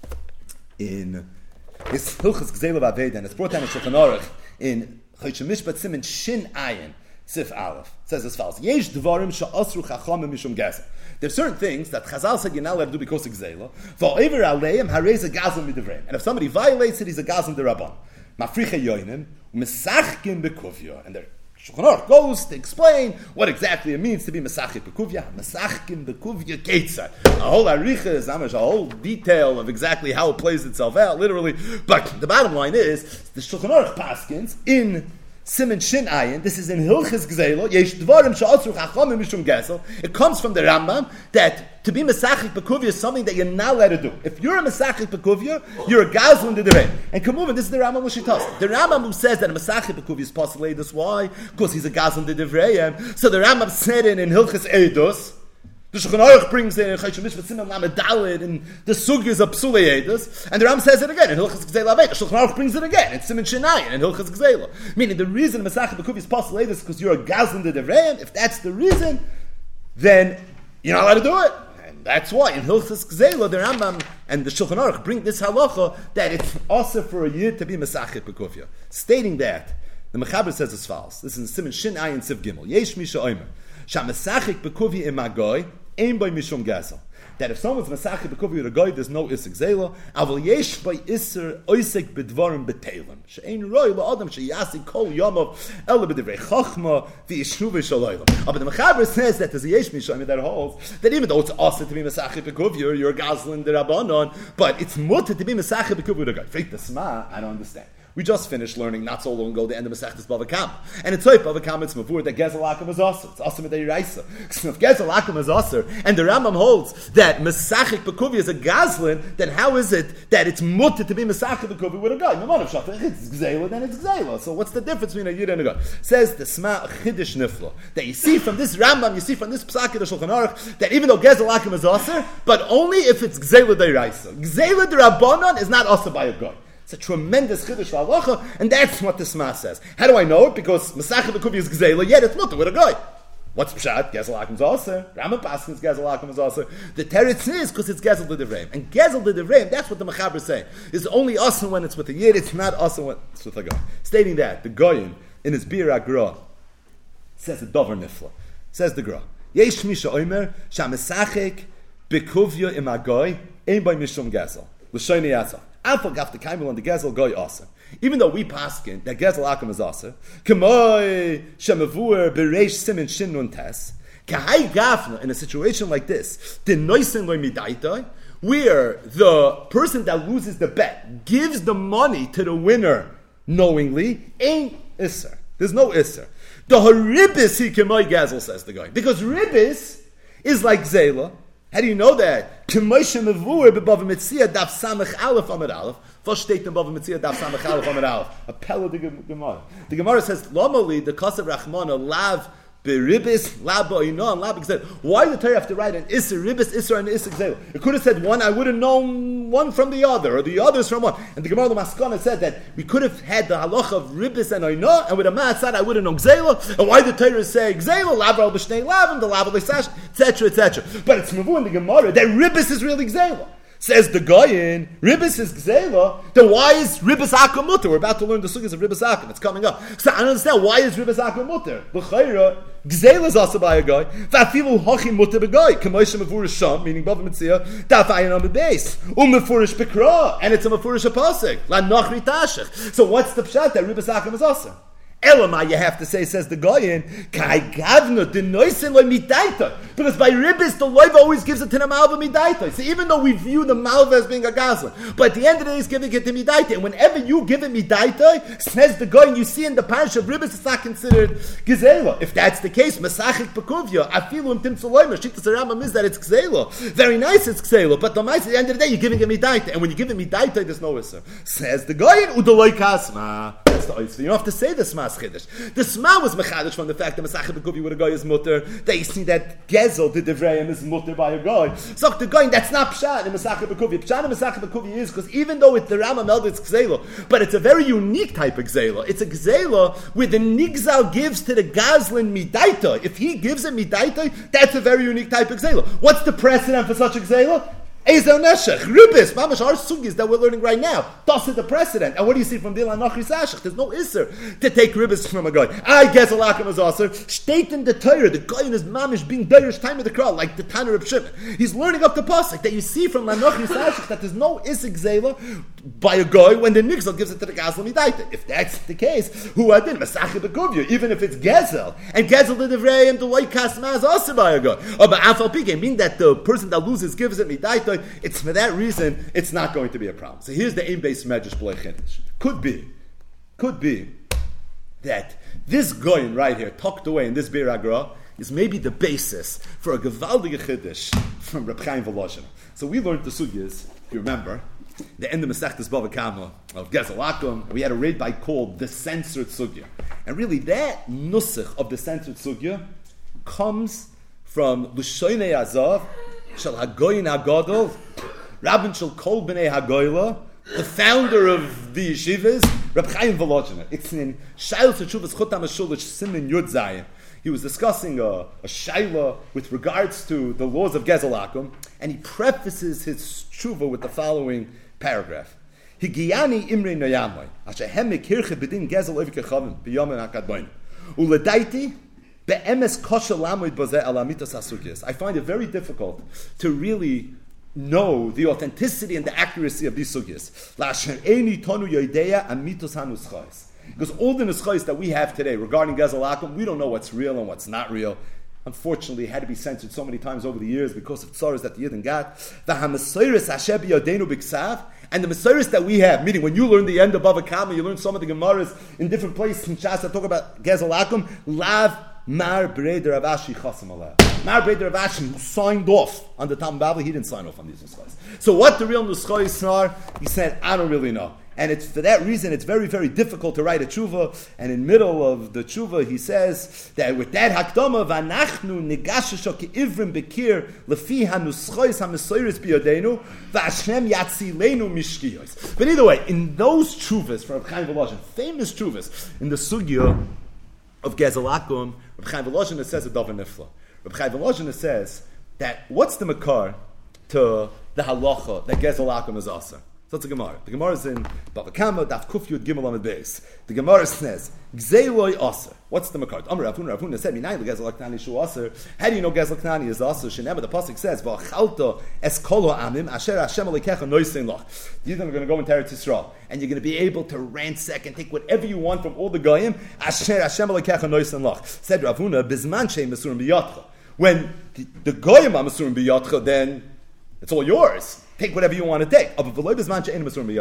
in his Hilchas Gzeila V'Aveda, and it's brought down in Shulchan Aruch in Chayshim Mishpat Siman Shin Ayin. Sif Aleph says as follows: Yesh dvarim she'asru chachamim mishum gezel. There's certain things that Chazal said you're not allowed to do because of gzela. Va'over aleim harei a gazlan midivreim. And if somebody violates it, he's a gazlan derabban. Mafricha yoinim u'mesachkim bekuvya. And there Shulchan Aruch goes to explain what exactly it means to be mesachik bekuvya. Mesachkim bekuvya ketzad. A whole aricha is a whole detail of exactly how it plays itself out, literally. But the bottom line is the Shulchan Aruch paskins in Siman Shin Ayin, this is in Hilchis Gzeilo, Yesh Dvarim She'asru Chachamim Mishum Gezel. It comes from the Rambam that to be Mesachik B'Kuvya is something that you're not allowed to do. If you're a Mesachik B'Kuvya, you're a Gazlan de Devei. And Kamuvin, this is the Rambam Mushitas. The Rambam who says that a Mesachik B'Kuvya is possible Eidos. Why? Because he's a Gazlan de Devei. So the Rambam said in, in Hilchis Eidos, the Shulchan Aruch brings in Chayshim Mishpat Siman Lamed Daled, and the Sugi is a Psulei Eidos, and the Ram says it again in Hilchas Gzeila Aveda. The Shulchan Aruch brings it again in Siman Shinai and Hilchas Gzeila. Meaning the reason Masachet B'Kuvya is possible Eidos is because you're a Gazlan de Devreim. If that's the reason, then you're not allowed to do it. And that's why in Hilchas Gzeila the Rambam and the Shulchan Aruch bring this halacha that it's also for a year to be Masachet B'Kuvya. Stating that, the Mechaber says as follows. This is in Siman Shinai and Siv Gimel. Yesh Misha Omer Sha Masachet B'Kuvya imagoy Ein by mishum gezel. That if someone's masachet b'kuvya with a guy, there's no isik zela. Avol yesh by iser oisek b'dvarim b'teilim. She'ein roi la'adam she'yasi kol yamav ela b'divrei chachma v'yishnu v'shalaylam. But the Mechaber says that there's a yesh mishayim that holds that even though it's also to be masachet b'kuvya, you're a gazlan derabanan, but it's mutter to be masachet b'kuvya with a guy. Fake the sma, I don't understand. We just finished learning not so long ago the end of Masechtas Bava Kama. And it's like Bava Kama, it's mavur that Gezel Akum is also. It's also Medei Raisa. So if Gezel Akum is also, and the Rambam holds that Masachik B'Kuvya is a Gazlan, then how is it that it's mutter to be Masachik B'Kuvya with a guy? If it's Gzela, then it's Gzela. So what's the difference between a Yid and a guy? Says the Sma Chidish Nifla. That you see from this Rambam, you see from this Psaki, the Shulchan Aruch, that even though Gezel Akum is also, but only if it's Gzela de Raisa. Gzela de Rabbanon is not also by a guy. It's a tremendous chiddush v'halacha, and that's what the Sma says. How do I know it? Because Masachet B'Kuvya is gzeila, yet it's mutter with a guy. What's pshat? Gezel Akum is also. Rambam Paskins Gezel Akum is also. The teretz is because it's Gezel de Devreim, and Gezel de Devreim. That's what the Mechaber is saying. It's only awesome when it's with a yid. It's not awesome when it's with a guy. Stating that the Goyin in his Bir Agra says a dover nifla. Says the Gra. Yesh misha oimer sha Masachet B'Kuvya im agoy ein by mishum Gezel. L'shayni yasa. Alpha gaf the kaimel and the gezel goy asa. Even though we paskin that gezel akum is asa, k'moy shemavur bereish simin shin nun tes, k'hai gafna in a situation like this, the noisin loy midaitai, where the person that loses the bet gives the money to the winner knowingly, ain't isser. There's no isser. The haribis he kemoi gazel, says the guy. Because ribis is like zela. How do you know that? Kemoi shemevur b'bava mitzia daf samach aleph amid aleph. First steht in bava mitzia daf samach aleph amid aleph. A pella the Gemara. The Gemara says, Lomali, the kasav rachmana, lav beribis, lab ba'ina, and lab gzela. Why did the Torah have to write an isser ribis, isser, and isser gzela? It could have said one, I would have known one from the other, or the others from one. And the Gemara the Maskana said that we could have had the halacha of ribis and oina, and with a ma'asad I would have known gzela. And why did the Torah say gzela, lab al b'shnei lavim, the lab al b'sash, et cetera, et cetera. But it's mavu in the Gemara that ribis is really gzela. Says the Goyin, Ribis is Gzela, then why is Ribis Akum Mutter? We're about to learn the sugyas of Ribis Akum, it's coming up. So I don't understand, why is Ribis Akum Mutter? L'chayra, Gzela is also by a guy, V'afilu Hachim Mutter b'goy, K'moisha Mefurish Sham, meaning Bava Mitzia, Daf Ayin on the base, Um Mefurish B'kra, and it's a Mefurish Apasik, La Nachri Tashech. So what's the pshat that Ribis Akum is also? Elamai, you have to say, says the Goyin, Kai Gavna, the Noisin loy midaita. Because by Ribis, the Loiva always gives it to the Malva midaita. So even though we view the Malva as being a Gazlan, but at the end of the day, he's giving it to midaita. And whenever you give it midaita, says the Goyin, you see in the parish of Ribis, it's not considered Gizela. If that's the case, Masachik Pekuvya, Afilu Tim Saloima, Shittas Rambam is that it's Gzela. Very nice, it's Gzela. But the mice, at the end of the day, you're giving it midaita. And when you give it midaita, there's no Isser. Says the Goyin, Udaloi Kasma. That's the Oisv. You don't have to say the Sma. The Sma was mechadish from the fact that Masachet B'Kuvi with a guy is mutter. That you see that Gezel, the Devrayim, is mutter by a guy. So the guy, that's not Pshat in Masachet B'Kuvi. Pshat in Masachet B'Kuvi is because even though it's the Rama Meld, it's Gzela, but it's a very unique type of Gzela. It's a Gzela where the Nigzal gives to the Gazlin Midaita. If he gives it Midaita, that's a very unique type of Gzela. What's the precedent for such a Gzela? Ezel Neshech, Ribis, Mamash, our sugis that we're learning right now. That's the precedent. And what do you see from Dilan Nachri Sashach? There's no Isser to take Ribis from a guy. I guess a lakim is also. State in the Torah, the guy in his mamish being Dirish time of the crowd, like the Tanner of Shimon. He's learning up the pasuk that you see from Lanachri Sashach that there's no Isser Gzela by a guy when the Nixel gives it to the Gazal Midaita. If that's the case, who I did Masachet B'Kuvya, even if it's Gezel, and Gezel the Devrayim, the Loy Kasma is also by a guy. Or by Afal Pike, mean that the person that loses gives it Midaita. It's for that reason, it's not going to be a problem. So here's the aim-based medrash b'lei chiddush. Could be, could be that this goyin right here, tucked away in this Beir Agra, is maybe the basis for a gevaldige chiddush from Reb Chaim Volozhin. So we learned the sugyas, if you remember, the end of Masechtas Bava Kama of Gezel Akum. We had a raid by called the censored sugya, and really that nusach of the censored sugya comes from Lushoinei Azav. Shal Hagoyin Hagadol, Rabban Shal Kol B'nei Hagoyla, the founder of the yeshivas, Reb Chaim Volozhin. It's in Shail Teshuvas Chotam Hashulish Simin Yud Zayin. He was discussing a, a shaila with regards to the laws of Gezel Akum, and he prefaces his tshuva with the following paragraph: Higiyani Imrei Noyamai, Asher Hem Mekirche B'din Gezel Ovik Echavim B'Yomen HaKadboin Uledaiti. I find it very difficult to really know the authenticity and the accuracy of these sugyas. Because all the nuschais that we have today regarding Gezel Akum, we don't know what's real and what's not real. Unfortunately, it had to be censored so many times over the years because of tzaras that the Yidden got. And the Mesiris that we have, meaning when you learn the end of Bava Kama, you learn some of the Gemaras in different places in Shas that talk about Gezel Akum, Lav Mar Breder Avashi Chasam Aleh. Mar Breder Avashi signed off on the Talmud Bavli, he didn't sign off on these nuschos. So what the real nuschos are, he said, I don't really know. And it's for that reason it's very, very difficult to write a tshuva. And in the middle of the tshuva, he says that with that hakdama, v'anachnu negashesho ke'ivrim bekir lefi hanuschos hamesoiris biyodenu v'Hashem yatzilenu mishkiyos. But either way, in those tshuvas from Reb Chaim Volozhin, famous tshuvas in the sugya of Gezel Akum, Reb Chaim Volozhin says a davar nifla. Reb Chaim Volozhin says that what's the makar to the halacha that Gezel Akum is also? So that's a Gemara. The Gemara is in Bava Kama, Daf Kuf Yud Gimel Amid Beis. The Gemara says, Gzeiloi Aser. What's the Makar? Amr Rav Huna, Rav Huna said, Minay Gezel Knani Shu Aser. How do you know Gezel Knani is Aser? Shenema, the Pasuk says, V'achalta es kolo amim, asher Hashem alekecha noisein loch. You're going to go into Eretz Yisrael, and you're going to be able to ransack and take whatever you want from all the Goyim, asher Hashem alekecha noisein loch. Said Rav Huna, Bizman Shem Mesurim B'yatcha. When the, the Goyim are Mesurim B'yatcha, then It's all yours. Take whatever you want to take. But when they're not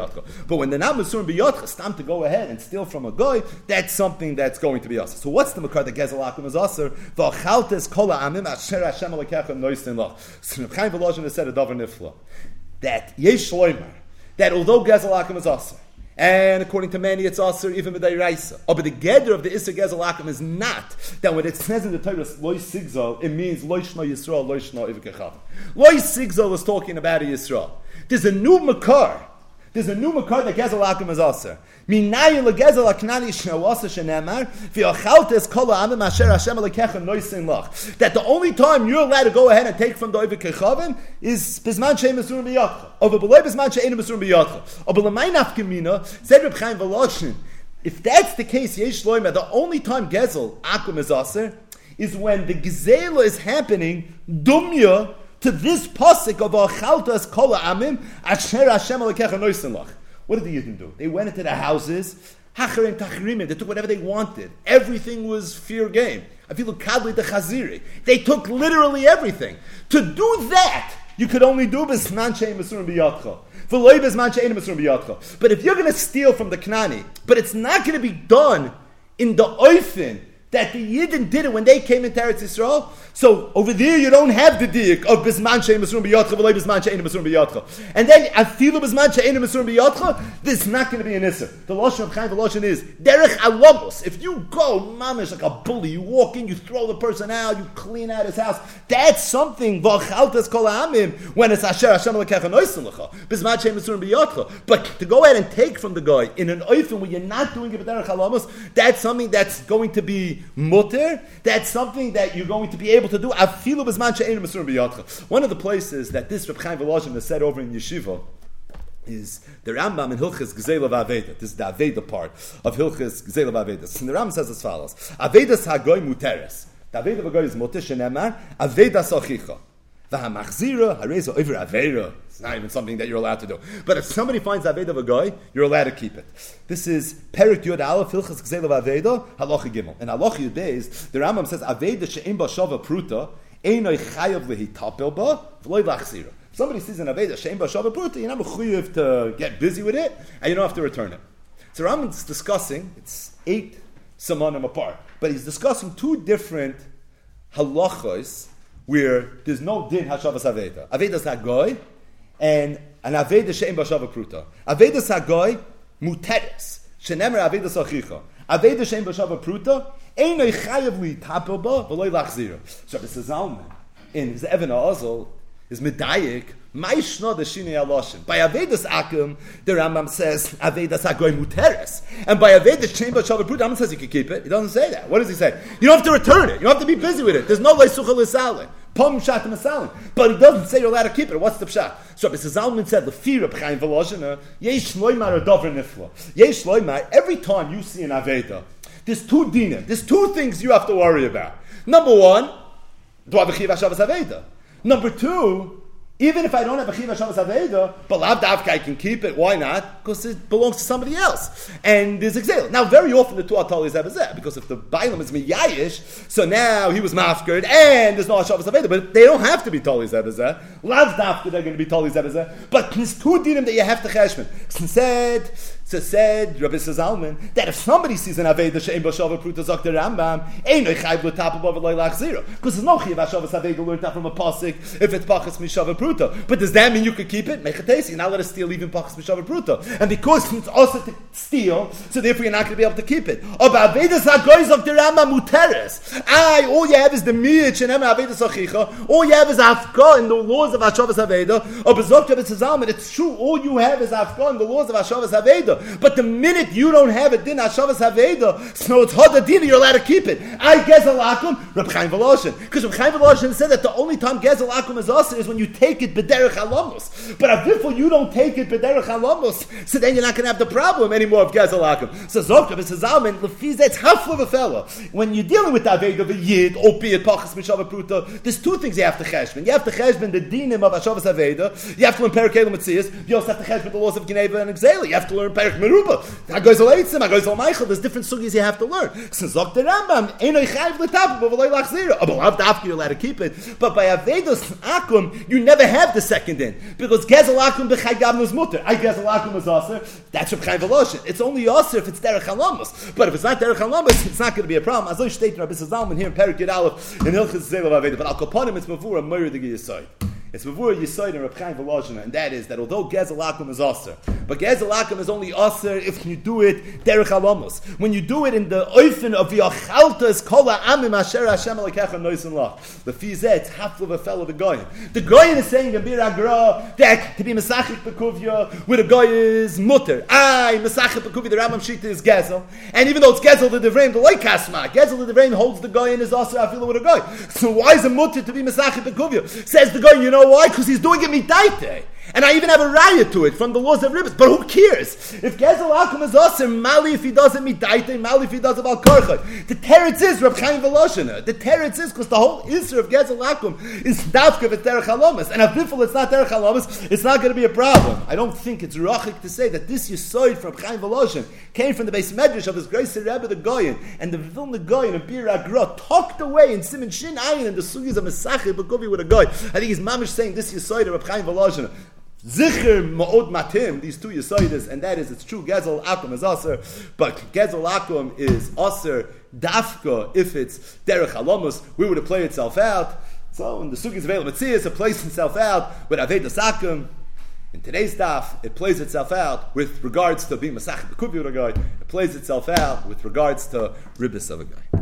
Masurim B'yotcha, it's time to go ahead and steal from a guy, that's something that's going to be Aser. So what's the Makar that Gezel Akum is Aser? V'achaltes kol ha'amim asher Hashem alekecha noisin lach. So Reb Chaim Volozhin has said a davar nifla. That Yesh Loimer, that although Gezel Akum is Aser, and according to many, it's also even with the Raisa. Oh, but the gather of the Isser Gezel Akum is not that when it says in the Torah, Loi Sigzol, it means Loi Shno Yisrael, Loi Shno Ivkechav. Loi Sigzol is talking about a Yisrael. There's a new Makar. There's a new Makar that Gezel Akum is Aser. Minayin legezel aknani shno Aser shenemar v'yachaltes kol ha'amim asher Hashem alekecha noisin lach. That the only time you're allowed to go ahead and take from the Ivkechav is Bizman She'en Masurim B'yotcha. Over below Bizman She'en Masurim B'yotcha. Over l'may nafkamina, said Reb Chaim Volozhin, if that's the case, Yesh Loimer, the only time Gezel Akum is Aser is when the Gezela is happening, Dumya, to this pasuk of Achaltas Kol Ha'amim Asher Hashem Alekecha Noisin Lach. What did the Yidden do? They went into the houses, Hacharim Tachrimim, they took whatever they wanted. Everything was fair game. Afilu Kadli de Chaziri. They took literally everything. To do that, you could only do B'Zman She'en Masurim B'yotcha. V'loi B'Zman She'en Masurim B'yotcha. But if you're going to steal from the Knani, but it's not going to be done in the Oifin that the Yidden did it when they came into Eretz Yisrael. So over there you don't have the diak of Bizman She'en Masurim B'yotcha, v'loi Bizman She'en Masurim B'yotcha. And then Afilu Bizman She'en Masurim B'yotcha, this is not going to be an Isser. The Lashon of Chaim Volozhin is Derech Alamos. If you go mamish like a bully, you walk in, you throw the person out, you clean out his house. That's something V'achaltes Kol Ha'amim when it's Asher Hashem Alekecha Noisin Lecha Bizman She'en Masurim B'yotcha. But to go ahead and take from the guy in an oifen where you're not doing it with Derech Alamos, that's something that's going to be mutter. That's something that you're going to be able to do. Afilu Bizman She'en Masurim B'yotcha. One of the places that this Reb Chaim Volozhin has said over in Yeshiva is the Rambam in Hilchos Gezela V'Aveda. This is the Aveda part of Hilchos Gezela V'Aveda. And the Rambam says as follows: Avedas Hagoy Muteres. The Aveda Hagoy is muter shenemar Avedas Achicha. V'hamachzira hareza over Aveda. It's not even something that you're allowed to do. But if somebody finds Aveda of a guy, you're allowed to keep it. This is Perik Yud Aleph Hilchos Gezela V'Aveda Halacha Gimel. In Halacha Yud Beis, the Rambam says Aveda she'en ba shava pruta einoi chayav lehitapel ba v'loi lachzira. If somebody sees an Aveda she'en ba shava pruta, you're not mechuyev to get busy with it, and you don't have to return it. So Rambam's discussing, it's eight samanim apart, but he's discussing two different halachos where there's no din hashavas Aveda. Avedas hagoy and an Aveda she'en ba shava pruta. Avedas hagoy muteres shenemer Avedas achicha. Aveda she'en ba shava pruta einoi chayav lehitapel ba v'loi lachzira. So this is Zalman in his Even HaOzel is medayik ma'ishna the shinei aloshin. By Avedas Akum, the Rambam says Avedas Hagoy muteres, and by Avedas she'en ba shava pruta, Rambam says you can keep it. He doesn't say that. What does he say? You don't have to return it. You don't have to be busy with it. There's no leisucha l'salin. Pom shat masalin. But he doesn't say you're allowed to keep it. What's the pshat? So Rabbi Zalman said, "Lefi Reb Chaim Volozhin, yesh loymar a dover nifla. Yesh loymar. Every time you see an Aveda, there's two dinim. There's two things you have to worry about. Number one, do I have a chiv hashavas Aveda? Number two, even if I don't have a chiv hashavas Aveda, but lav davka I can keep it. Why not? Because it belongs to somebody else. And there's exile. Now, very often the two are talis avazeh, because if the bailam is miyayish, so now he was mafkerd, and there's no hashavas Aveda, but they don't have to be talis avazeh. Lav davka they're going to be talis avazeh. But there's two dinim that you have to cheshman. Said. So said Rabbi Zalman that if somebody sees an Aveda she'en ba shava pruta zok the Rambam einoi chayv l'tapel ba v'loi lachzira, because there's no chiv hashavas Aveda learned that from a pasuk if it's pachas mishava pruta. But does that mean you could keep it? Mechatesi, you're not allowed to steal even pachas mishava pruta, and because it's also to steal, so therefore you're not going to be able to keep it. Oh, but Avedas hagoy zok the Rambam muteres. Aye, all you have is the miyat shenem Avedas achicha. All you have is afka in the laws of hashavas Aveda. Oh, but zok Rabbi Zalman, it's true. All you have is afka in the laws of hashavas Aveda. But the minute you don't have a din hashavas Aveda, so it's hod adina, you're allowed to keep it. I gezel akum, Reb Chaim Volozhin, because Reb Chaim Volozhin said that the only time gezel akum is also is when you take it b'derech halamos. But avifol you don't take it b'derech halamos, so then you're not going to have the problem anymore of gezel akum. So zok Rabbi Zalman lefiz it's half of a fellow. When you're dealing with the Aveda of a yid, albeit pachas mishava pruta, there's two things you have to cheshbon. You have to cheshbon the dinim of hashavas Aveda. You have to learn Perikei L'Metzias. You also have to cheshbon the laws of Geneva and Exela. You have to learn Perek Meruba. Hagozel Eitzim, Hagozel Meichel. There's different sugis you have to learn. So Zok the Rambam, Einoi Chayv L'Tapu, but V'loi Lachzira. Oh, but Lav Dafki, you're allowed to keep it. But by Avedos Akum, you never have the second in. Because Gezel Akum B'Chai Gavnus Mutter. I Gezel Akum is Aser. That's Reb Chaim Voloshin. It's only Aser if it's Derech Halamos. But if it's not Derech Halamos, it's not going to be a problem. As I state in Rabbi Zalman here in Perek Yud Aleph, in Hilchos Zelav Aveda. But Al Kaponim, it's before a Moira Degi Yisai. It's before Yisoid and Reb Chaim Volozhina, and that is that although Gezel Akum is Aser, but Gezel Akum is only Aser if you do it Derech Halamos. When you do it in the Oifen of Yachaltas Kol Ha'amim Asher Hashem Elokecha Noisen Lach, the Fizeh, it's half of a fellow the Goyin. The Goyin is saying in Bir Agra that to be Mesachik Bekuvya with a Goy is Mutter. Aye, Mesachik Bekuvya, the Rambam Shita is Gezel, and even though it's Gezel the Devreim, the Loikasma, Gezel the Devreim holds the Goyin is Aser Afilu with a Goy. So why is it Mutter to be Mesachik Bekuvya? Says the Goyin, you know why? Because he's doing it mitaite. And I even have a riot to it from the laws of ribbis. But who cares? If Gezel Akum is awesome, Mali if he does it mitaite, Mali if he does it al karchot. The teretz is Reb Chaim Voloshin. The teretz is because the whole Isser of Gezel Akum is dafka with Derech Halomas. And if biful it's not Derech Halomas, it's not going to be a problem. I don't think it's rachik to say that this Yisoid from Chaim Voloshin came from the base medrash of his Grace Rebbe the Goyin, and the Vilna Goyin and Bir Agra talked away in Siman Shin Ayin and the Sugis of Mesachir Bekovi with a Goy. I think he's mamish saying this Yisoid of Reb Chaim Voloshin. Zichir Ma'od Matim, these two Yisoides, and that is, it's true, Gezel Akum is Aser, but Gezel Akum is Aser Dafka, if it's Derech Halamos, we would have played itself out. So, in the Sugis of Elam Metzias, it plays itself out with Avedas Akum. In today's daf, it plays itself out with regards to being Masach B'Kuvi with a guy. It plays itself out with regards to Ribbis of a guy.